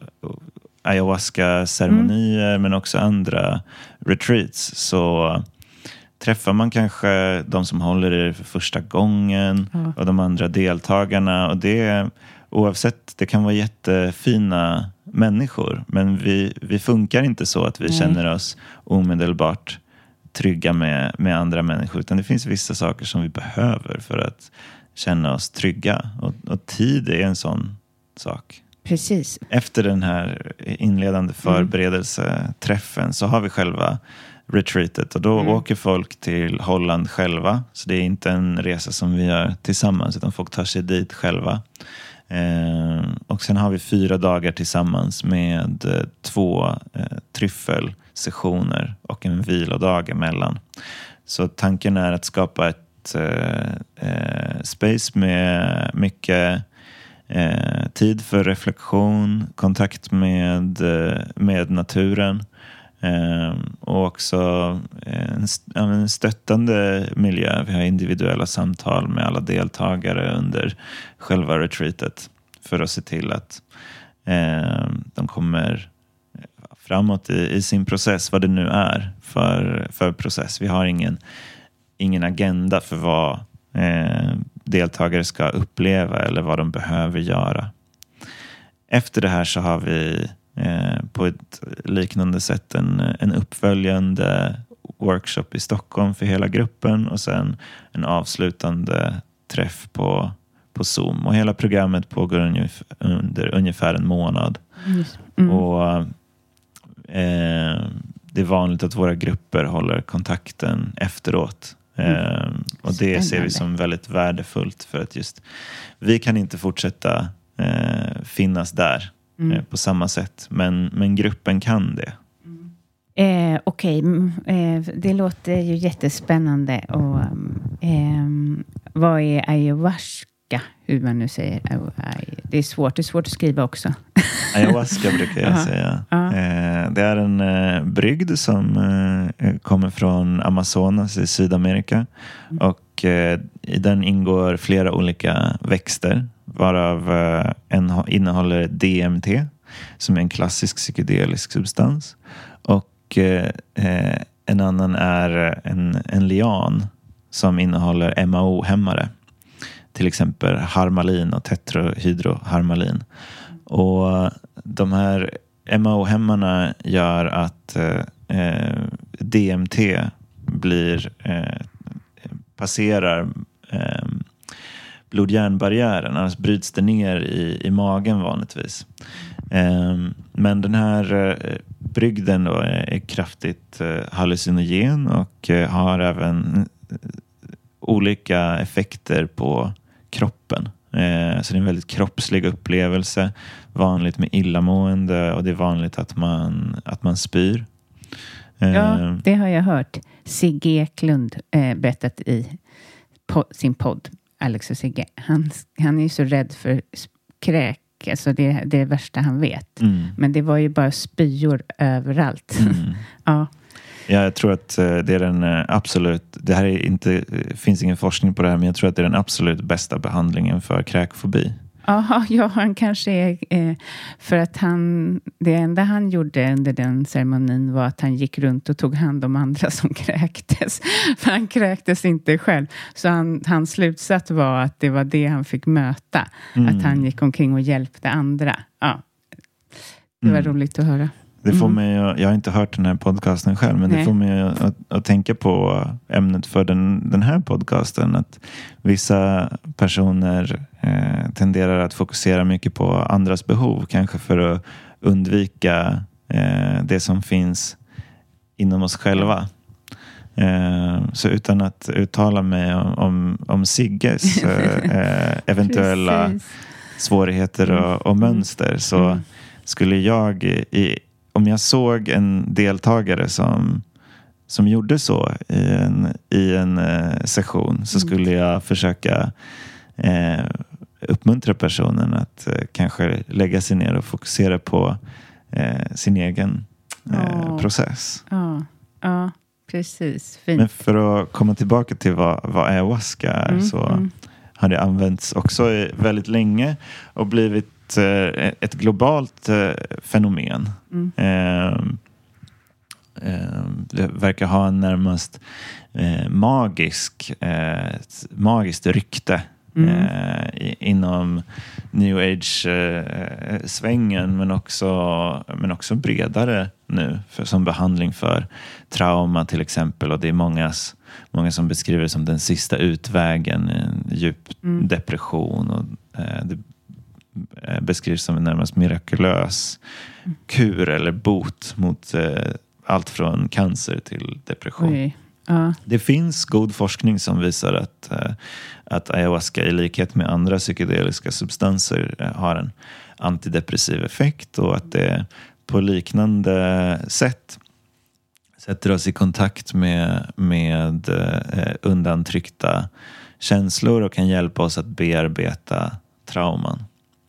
Speaker 8: ayahuasca-ceremonier mm. men också andra retreats så träffar man kanske de som håller i det för första gången mm. och de andra deltagarna. Och det, oavsett, det kan vara jättefina människor. Men vi, vi funkar inte så att vi mm. känner oss omedelbart trygga med, med andra människor. Utan det finns vissa saker som vi behöver för att känna oss trygga. Och, och tid är en sån sak.
Speaker 1: Precis.
Speaker 8: Efter den här inledande förberedelseträffen så har vi själva retreatet och då mm. åker folk till Holland själva, så det är inte en resa som vi gör tillsammans utan folk tar sig dit själva eh, och sen har vi fyra dagar tillsammans med eh, två eh, tryffelsessioner och en vilodag emellan. Så tanken är att skapa ett eh, eh, space med mycket eh, tid för reflektion, kontakt med, eh, med naturen. Um, och också en, en stöttande miljö. Vi har individuella samtal med alla deltagare under själva retreatet för att se till att um, de kommer framåt i, i sin process, vad det nu är för, för process. Vi har ingen, ingen agenda för vad eh, deltagare ska uppleva eller vad de behöver göra. Efter det här så har vi Eh, på ett liknande sätt en, en uppföljande workshop i Stockholm för hela gruppen och sen en avslutande träff på, på Zoom. Och hela programmet pågår ungefär, under ungefär en månad. Mm. Och eh, det är vanligt att våra grupper håller kontakten efteråt. Eh, mm. Och det ser vi som väldigt värdefullt för att just vi kan inte fortsätta eh, finnas där. Mm. På samma sätt. Men, men gruppen kan det.
Speaker 1: Mm. Eh, Okej, okay. eh, det låter ju jättespännande. Och, eh, vad är ayahuasca? hur man nu säger. Det är svårt, det är svårt att skriva också.
Speaker 8: Ayahuasca brukar jag säga. Uh-huh. Det är en brygd som kommer från Amazonas i Sydamerika. Mm. Och i den ingår flera olika växter, varav en innehåller D M T, som är en klassisk psykedelisk substans. Och en annan är en, en lian som innehåller M A O-hämmare. Till exempel harmalin och tetrahydroharmalin. Och de här M A O-hämmarna gör att eh, D M T blir, eh, passerar eh, blod-hjärnbarriären. Annars bryts det ner i, i magen vanligtvis. Eh, men den här eh, brygden då är, är kraftigt eh, hallucinogen och eh, har även eh, olika effekter på kroppen. Eh, så det är en väldigt kroppslig upplevelse. Vanligt med illamående och det är vanligt att man, att man spyr. Eh,
Speaker 1: ja, det har jag hört. Sigge Eklund eh, berättat i po- sin podd. Alex och Sigge. Han, han är ju så rädd för kräk. Alltså det, det är det värsta han vet. Mm. Men det var ju bara spyor överallt. Mm. Ja.
Speaker 8: Ja, jag tror att det är den absolut, det här är inte, finns ingen forskning på det här, men jag tror att det är den absolut bästa behandlingen för kräkfobi.
Speaker 1: Aha, ja, han kanske är, eh, för att han, det enda han gjorde under den ceremonin var att han gick runt och tog hand om andra som kräktes. För han kräktes inte själv. Så han, hans slutsats var att det var det han fick möta. Mm. Att han gick omkring och hjälpte andra. Ja, det var mm. roligt att höra.
Speaker 8: Det får mig, jag har inte hört den här podcasten själv, men Nej. det får mig att, att, att tänka på ämnet för den, den här podcasten. Att vissa personer eh, tenderar att fokusera mycket på andras behov. Kanske för att undvika eh, det som finns inom oss själva. Eh, så utan att uttala mig om, om, om Sigges eh, eventuella svårigheter och, och mönster, så mm. skulle jag i om jag såg en deltagare som, som gjorde så i en, i en eh, session, så skulle jag försöka eh, uppmuntra personen att eh, kanske lägga sig ner och fokusera på eh, sin egen eh, oh. process.
Speaker 1: Ja, oh. oh. precis. Fint.
Speaker 8: Men för att komma tillbaka till vad, vad ayahuasca är, mm. så mm. har det använts också väldigt länge och blivit ett globalt fenomen. Mm. Eh, eh, det verkar ha en närmast eh, magisk eh, magiskt rykte mm. eh, inom New Age-svängen, eh, men också men också bredare nu för, som behandling för trauma till exempel. Och det är mångas, många som beskriver det som den sista utvägen, en djup mm. depression, och eh, det beskrivs som en närmast mirakulös kur eller bot mot eh, allt från cancer till depression.
Speaker 1: Oj. Ja.
Speaker 8: Det finns god forskning som visar att, eh, att ayahuasca i likhet med andra psykedeliska substanser eh, har en antidepressiv effekt, och att det på liknande sätt sätter oss i kontakt med, med eh, undantryckta känslor och kan hjälpa oss att bearbeta trauman.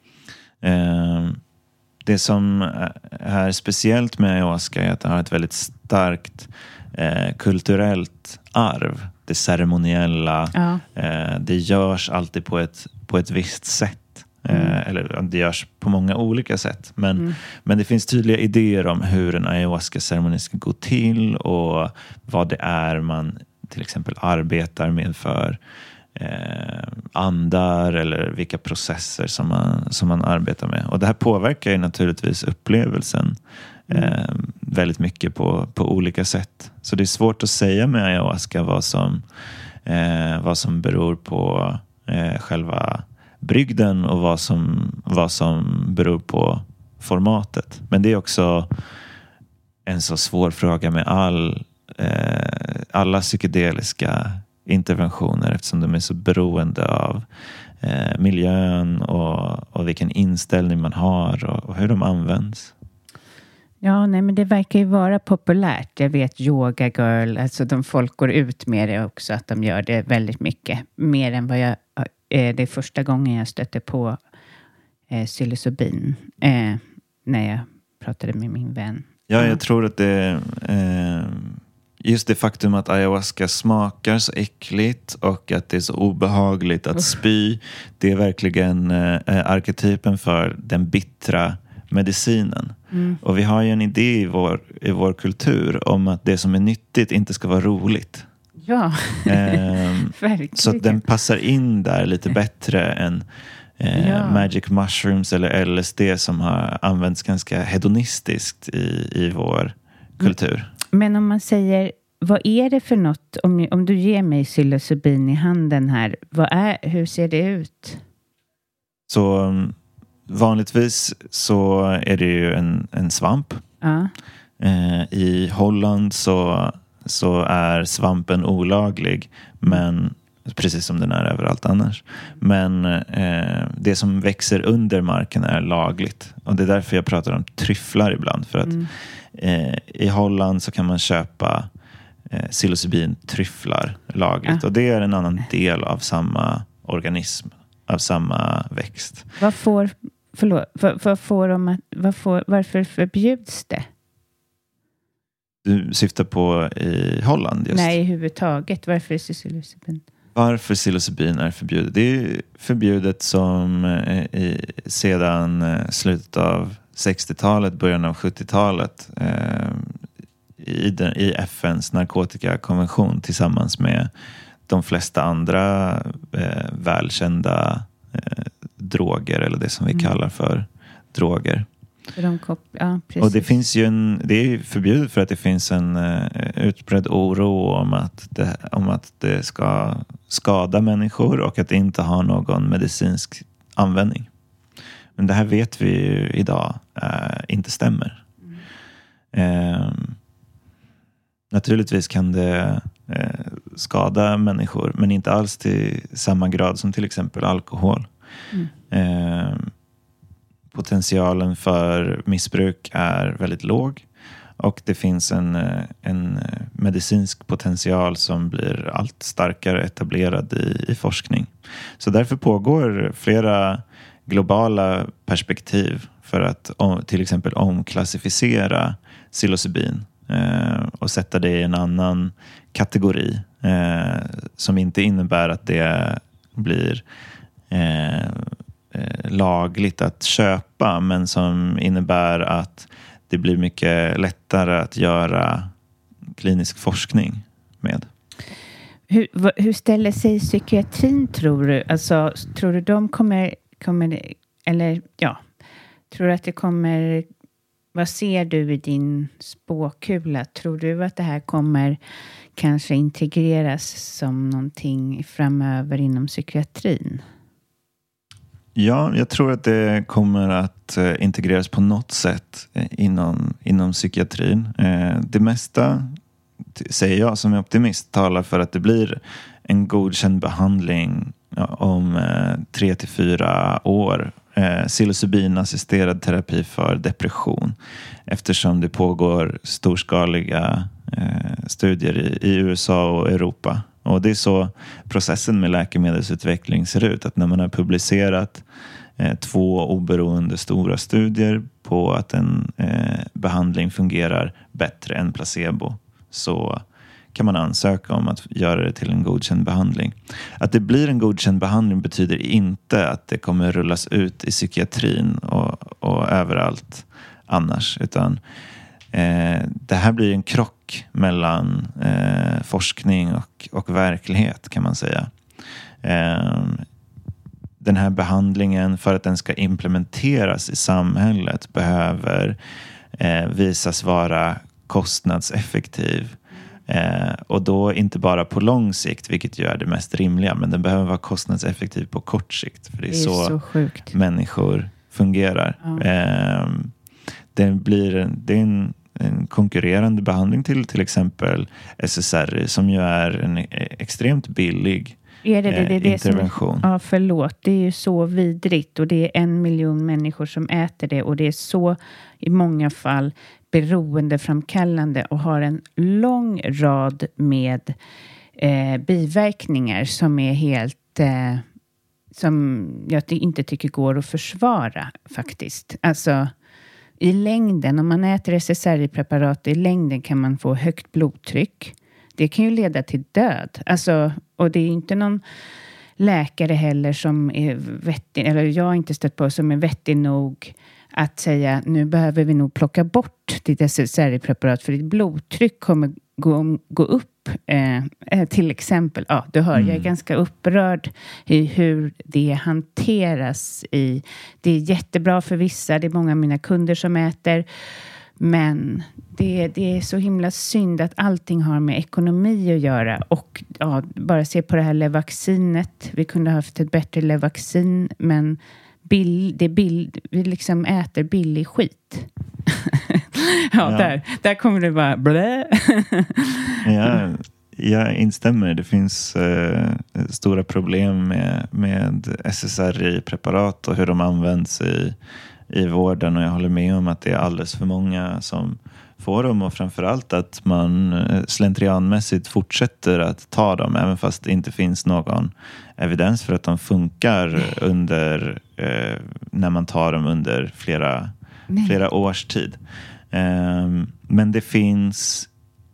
Speaker 8: Det som är speciellt med ayahuasca är att det har ett väldigt starkt eh, kulturellt arv. Det ceremoniella. Ja. Eh, det görs alltid på ett, på ett visst sätt. Mm. Eh, eller det görs på många olika sätt. Men, mm. men det finns tydliga idéer om hur en ayahuasca-ceremoni ska gå till och vad det är man till exempel arbetar med för Eh, andar eller vilka processer som man, som man arbetar med. Och det här påverkar ju naturligtvis upplevelsen eh, mm. väldigt mycket på, på olika sätt. Så det är svårt att säga med ayahuasca vad som, eh, vad som beror på eh, själva brygden och vad som, vad som beror på formatet. Men det är också en så svår fråga med all, eh, alla psykedeliska interventioner, eftersom de är så beroende av eh, miljön och, och vilken inställning man har och, och hur de används.
Speaker 1: Ja, nej, men det verkar ju vara populärt. Jag vet Yoga Girl, alltså de folk går ut med det också, att de gör det väldigt mycket. Mer än vad jag eh, det är första gången jag stötte på eh, psilocybin eh, när jag pratade med min vän.
Speaker 8: Ja, jag tror att det eh, just det faktum att ayahuasca smakar så äckligt och att det är så obehagligt att spy, det är verkligen eh, arketypen för den bittra medicinen. Mm. Och vi har ju en idé i vår, i vår kultur om att det som är nyttigt inte ska vara roligt.
Speaker 1: Ja,
Speaker 8: ehm,
Speaker 1: verkligen.
Speaker 8: Så att den passar in där lite bättre än eh, ja. magic mushrooms eller L S D som har använts ganska hedonistiskt i, i vår kultur.
Speaker 1: Men om man säger, vad är det för något? Om, om du ger mig psilocybin i handen här, vad är, hur ser det ut?
Speaker 8: Så vanligtvis så är det ju en, en svamp.
Speaker 1: Ja.
Speaker 8: Eh, I Holland så, så är svampen olaglig, men precis som den är överallt annars. Men eh, det som växer under marken är lagligt. Och det är därför jag pratar om tryfflar ibland. För att mm. eh, i Holland så kan man köpa eh, psilocybin-tryfflar lagligt. Ah. Och det är en annan del av samma organism, av samma växt.
Speaker 1: Vad får, förlåt, vad, vad får de att, vad får, varför förbjuds det?
Speaker 8: Du syftar på i Holland just?
Speaker 1: Nej, i huvudtaget. Varför är psilocybin?
Speaker 8: Varför psilocybin är förbjudet? Det är förbjudet som eh, i, sedan eh, slutet av sextiotalet, början av sjuttiotalet eh, i, den, i F N:s narkotikakonvention tillsammans med de flesta andra eh, välkända eh, droger eller det som vi mm. kallar för droger.
Speaker 1: De kop- ja, precis.
Speaker 8: Och det finns ju en, det är förbjudet för att det finns en uh, utbredd oro om att, det, om att det ska skada människor och att det inte har någon medicinsk användning. Men det här vet vi ju idag uh, inte stämmer. Mm. Uh, naturligtvis kan det uh, skada människor, men inte alls till samma grad som till exempel alkohol. Mm. Uh, Potentialen för missbruk är väldigt låg och det finns en, en medicinsk potential som blir allt starkare etablerad i, i forskning. Så därför pågår flera globala perspektiv för att om, till exempel omklassificera psilocybin eh, och sätta det i en annan kategori eh, som inte innebär att det blir eh, lagligt att köpa, men som innebär att det blir mycket lättare att göra klinisk forskning med.
Speaker 1: Hur, hur ställer sig psykiatrin, tror du? Alltså, tror du de kommer, kommer eller ja, tror du att det kommer, vad ser du i din spåkula? Tror du att det här kommer kanske integreras som någonting framöver inom psykiatrin?
Speaker 8: Ja, jag tror att det kommer att integreras på något sätt inom, inom psykiatrin. Det mesta, säger jag som är optimist, talar för att det blir en godkänd behandling om tre till fyra år. Psilocybin-assisterad terapi för depression. Eftersom det pågår storskaliga studier i, i U S A och Europa. Och det är så processen med läkemedelsutveckling ser ut. Att när man har publicerat eh, två oberoende stora studier på att en eh, behandling fungerar bättre än placebo, så kan man ansöka om att göra det till en godkänd behandling. Att det blir en godkänd behandling betyder inte att det kommer rullas ut i psykiatrin och, och överallt annars. Utan Eh, det här blir en krock mellan eh, forskning och, och verklighet, kan man säga. Eh, den här behandlingen, för att den ska implementeras i samhället, behöver eh, visas vara kostnadseffektiv. Eh, och då inte bara på lång sikt, vilket ju är det mest rimliga, men den behöver vara kostnadseffektiv på kort sikt. För det är, det är så, så sjukt. Människor fungerar. Ja. Eh, det blir en, det är en en konkurrerande behandling till till exempel S S R I, som ju är en extremt billig
Speaker 1: är det, det, det, det
Speaker 8: intervention.
Speaker 1: Som, ja, förlåt. Det är ju så vidrigt och det är en miljon människor som äter det och det är så i många fall beroendeframkallande och har en lång rad med eh, biverkningar som är helt eh, som jag inte tycker går att försvara faktiskt. Alltså i längden, om man äter S S R I-preparat i längden kan man få högt blodtryck. Det kan ju leda till död. Alltså, och det är inte någon läkare heller som är vettig, eller jag har inte stött på som är vettig nog att säga nu behöver vi nog plocka bort ditt S S R I-preparat för ditt blodtryck kommer gå, gå upp. Eh, till exempel, ja du hör, mm. jag är ganska upprörd i hur det hanteras i, det är jättebra för vissa, det är många av mina kunder som äter, men det, det är så himla synd att allting har med ekonomi att göra. Och ja, bara se på det här Levaxinet, vi kunde ha haft ett bättre Levaxin, men bill, det är bill, vi liksom äter billig skit. ja, ja, där, där kommer det bara blä.
Speaker 8: ja, jag instämmer. Det finns eh, stora problem med, med S S R I-preparat och hur de används i, i vården. Och jag håller med om att det är alldeles för många som får dem. Och framförallt att man slentrianmässigt fortsätter att ta dem. Även fast det inte finns någon evidens för att de funkar under, eh, när man tar dem under flera, flera års tid. Eh, men det finns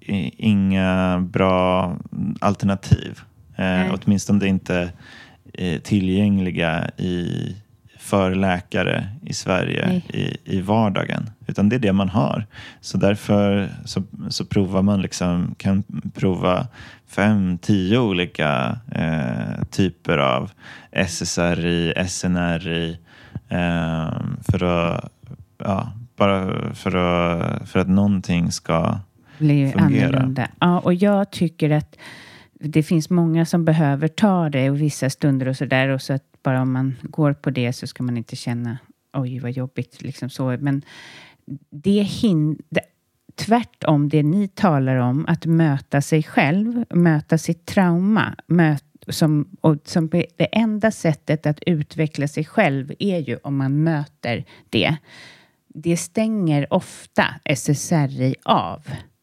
Speaker 8: inga bra alternativ. Eh, åtminstone det är inte eh, tillgängliga i, för läkare i Sverige i, i vardagen. Utan det är det man har. Så därför så, så provar man liksom, kan prova fem, tio olika eh, typer av S S R I, S N R I eh, för att ja, bara för att, för att någonting ska
Speaker 1: bli
Speaker 8: fungera.
Speaker 1: Annorlunda. Ja, och jag tycker att det finns många som behöver ta det och vissa stunder och sådär. Och så att bara om man går på det så ska man inte känna oj vad jobbigt liksom så. Men det hindrar, tvärtom det ni talar om, att möta sig själv, möta sitt trauma, möta Som, och som det enda sättet att utveckla sig själv är ju om man möter det. Det stänger ofta S S R I av.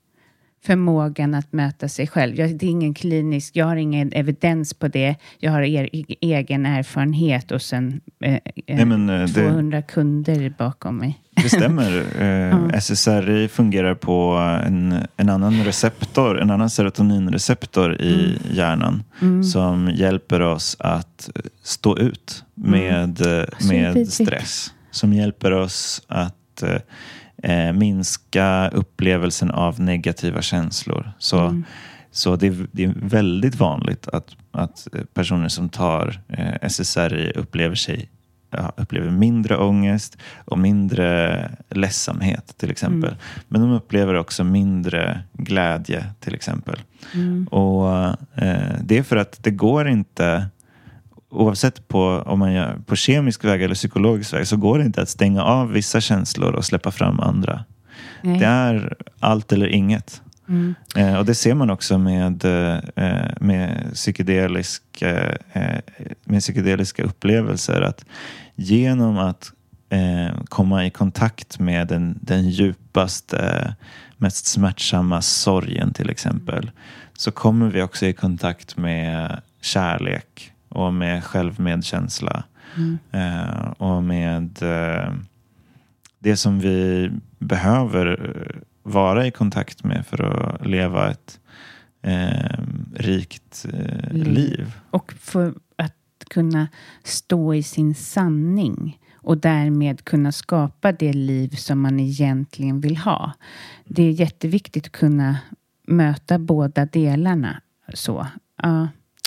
Speaker 1: Förmågan att möta sig själv. Jag, det är ingen klinisk, jag har ingen evidens på det. Jag har er, egen erfarenhet och sen eh, Nej, men, tvåhundra det, kunder bakom mig.
Speaker 8: Det stämmer. Eh, ja. S S R I fungerar på en, en annan receptor, en annan serotoninreceptor i mm. hjärnan mm. som hjälper oss att stå ut med, mm. med stress. Som hjälper oss att eh, minska upplevelsen av negativa känslor. Så, mm. så det, är, det är väldigt vanligt att, att personer som tar eh, S S R I upplever sig Ja, upplever mindre ångest och mindre ledsamhet till exempel. Mm. Men de upplever också mindre glädje till exempel. Mm. Och eh, det är för att det går inte, oavsett på om man gör på kemisk väg eller psykologisk väg, så går det inte att stänga av vissa känslor och släppa fram andra. Nej. Det är allt eller inget. Mm. Eh, och det ser man också med, eh, med, psykedeliska, eh, med psykedeliska upplevelser, att genom att eh, komma i kontakt med den, den djupaste, mest smärtsamma sorgen till exempel, så kommer vi också i kontakt med kärlek och med självmedkänsla mm. eh, och med eh, det som vi behöver vara i kontakt med för att leva ett eh, rikt eh, liv. liv.
Speaker 1: Och för att kunna stå i sin sanning och därmed kunna skapa det liv som man egentligen vill ha. Det är jätteviktigt att kunna möta båda delarna. Så, ja.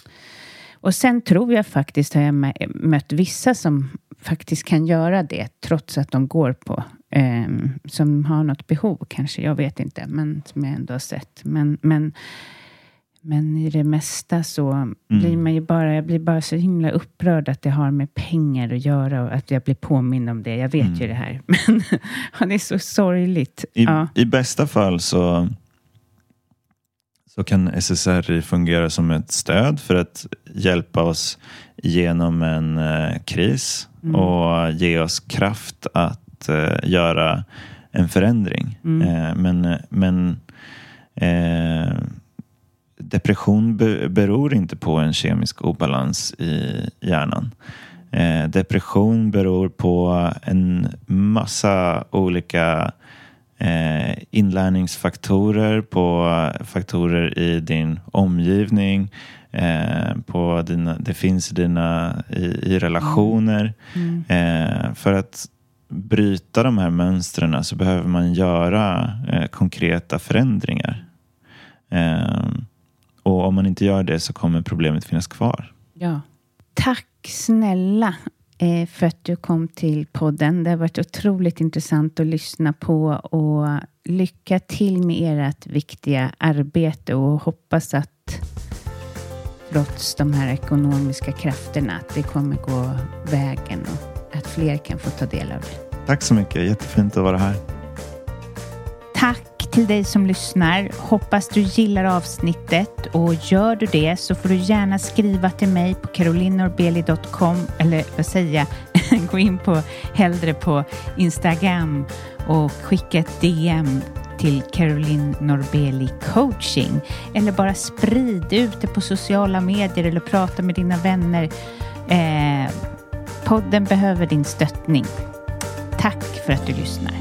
Speaker 1: Och sen tror jag faktiskt har jag mött vissa som faktiskt kan göra det trots att de går på Um, som har något behov kanske, jag vet inte, men som jag ändå har sett. Men, men, men i det mesta så mm. blir man ju bara, jag blir bara så himla upprörd att det har med pengar att göra och att jag blir påmind om det. Jag vet mm. ju det här, men ja, det är så sorgligt.
Speaker 8: I,
Speaker 1: ja.
Speaker 8: i bästa fall så, så kan S S R I fungera som ett stöd för att hjälpa oss genom en eh, kris mm. och ge oss kraft att göra en förändring. Mm. Eh, men men eh, depression be- beror inte på en kemisk obalans i hjärnan. Eh, depression beror på en massa olika eh, inlärningsfaktorer, på faktorer i din omgivning, eh, på dina, det finns dina i, i relationer. Mm. Eh, för att bryta de här mönstren så behöver man göra eh, konkreta förändringar. Eh, och om man inte gör det så kommer problemet finnas kvar.
Speaker 1: Ja. Tack snälla eh, för att du kom till podden. Det har varit otroligt intressant att lyssna på, och lycka till med ert viktiga arbete, och hoppas att trots de här ekonomiska krafterna att det kommer gå vägen och att fler kan få ta del av det.
Speaker 8: Tack så mycket, jättefint att vara här.
Speaker 1: Tack till dig som lyssnar. Hoppas du gillar avsnittet, och gör du det så får du gärna skriva till mig på caroline norbeli dot com, eller vad säger jag, gå in på hellre på Instagram och skicka ett D M till Caroline Norbeli coaching, eller bara sprid ut det på sociala medier eller prata med dina vänner. Eh, podden behöver din stöttning. Tack för att du lyssnar.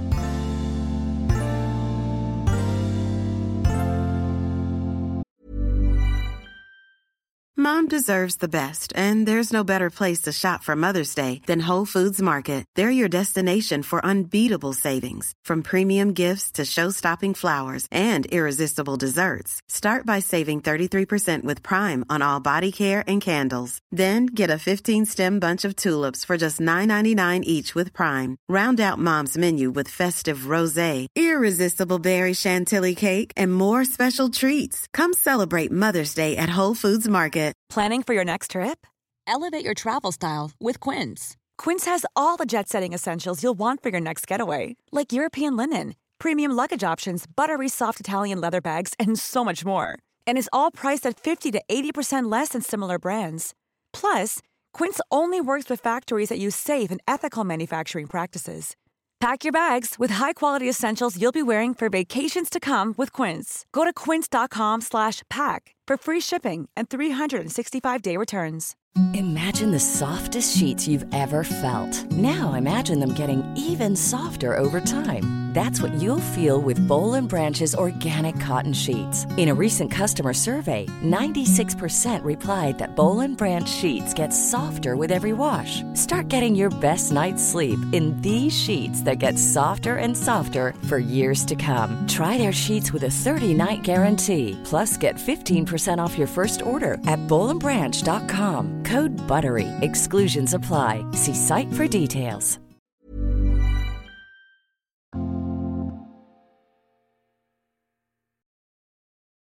Speaker 9: Mom deserves the best, and there's no better place to shop for Mother's Day than Whole Foods Market. They're your destination for unbeatable savings, from premium gifts to show-stopping flowers and irresistible desserts. Start by saving thirty-three percent with Prime on all body care and candles. Then get a fifteen-stem bunch of tulips for just nine ninety-nine each with Prime. Round out Mom's menu with festive rosé, irresistible berry chantilly cake, and more special treats. Come celebrate Mother's Day at Whole Foods Market.
Speaker 6: Planning for your next trip? Elevate your travel style with Quince. Quince has all the jet-setting essentials you'll want for your next getaway, like European linen, premium luggage options, buttery soft Italian leather bags, and so much more. And is all priced at fifty to eighty percent less than similar brands. Plus, Quince only works with factories that use safe and ethical manufacturing practices. Pack your bags with high-quality essentials you'll be wearing for vacations to come with Quince. Go to quince.com slash pack for free shipping and three sixty-five day returns.
Speaker 5: Imagine the softest sheets you've ever felt. Now imagine them getting even softer over time. That's what you'll feel with Boll and Branch's organic cotton sheets. In a recent customer survey, ninety-six percent replied that Boll and Branch sheets get softer with every wash. Start getting your best night's sleep in these sheets that get softer and softer for years to come. Try their sheets with a thirty-night guarantee. Plus, get fifteen percent off your first order at boll and branch dot com. Code BUTTERY. Exclusions apply. See site for details.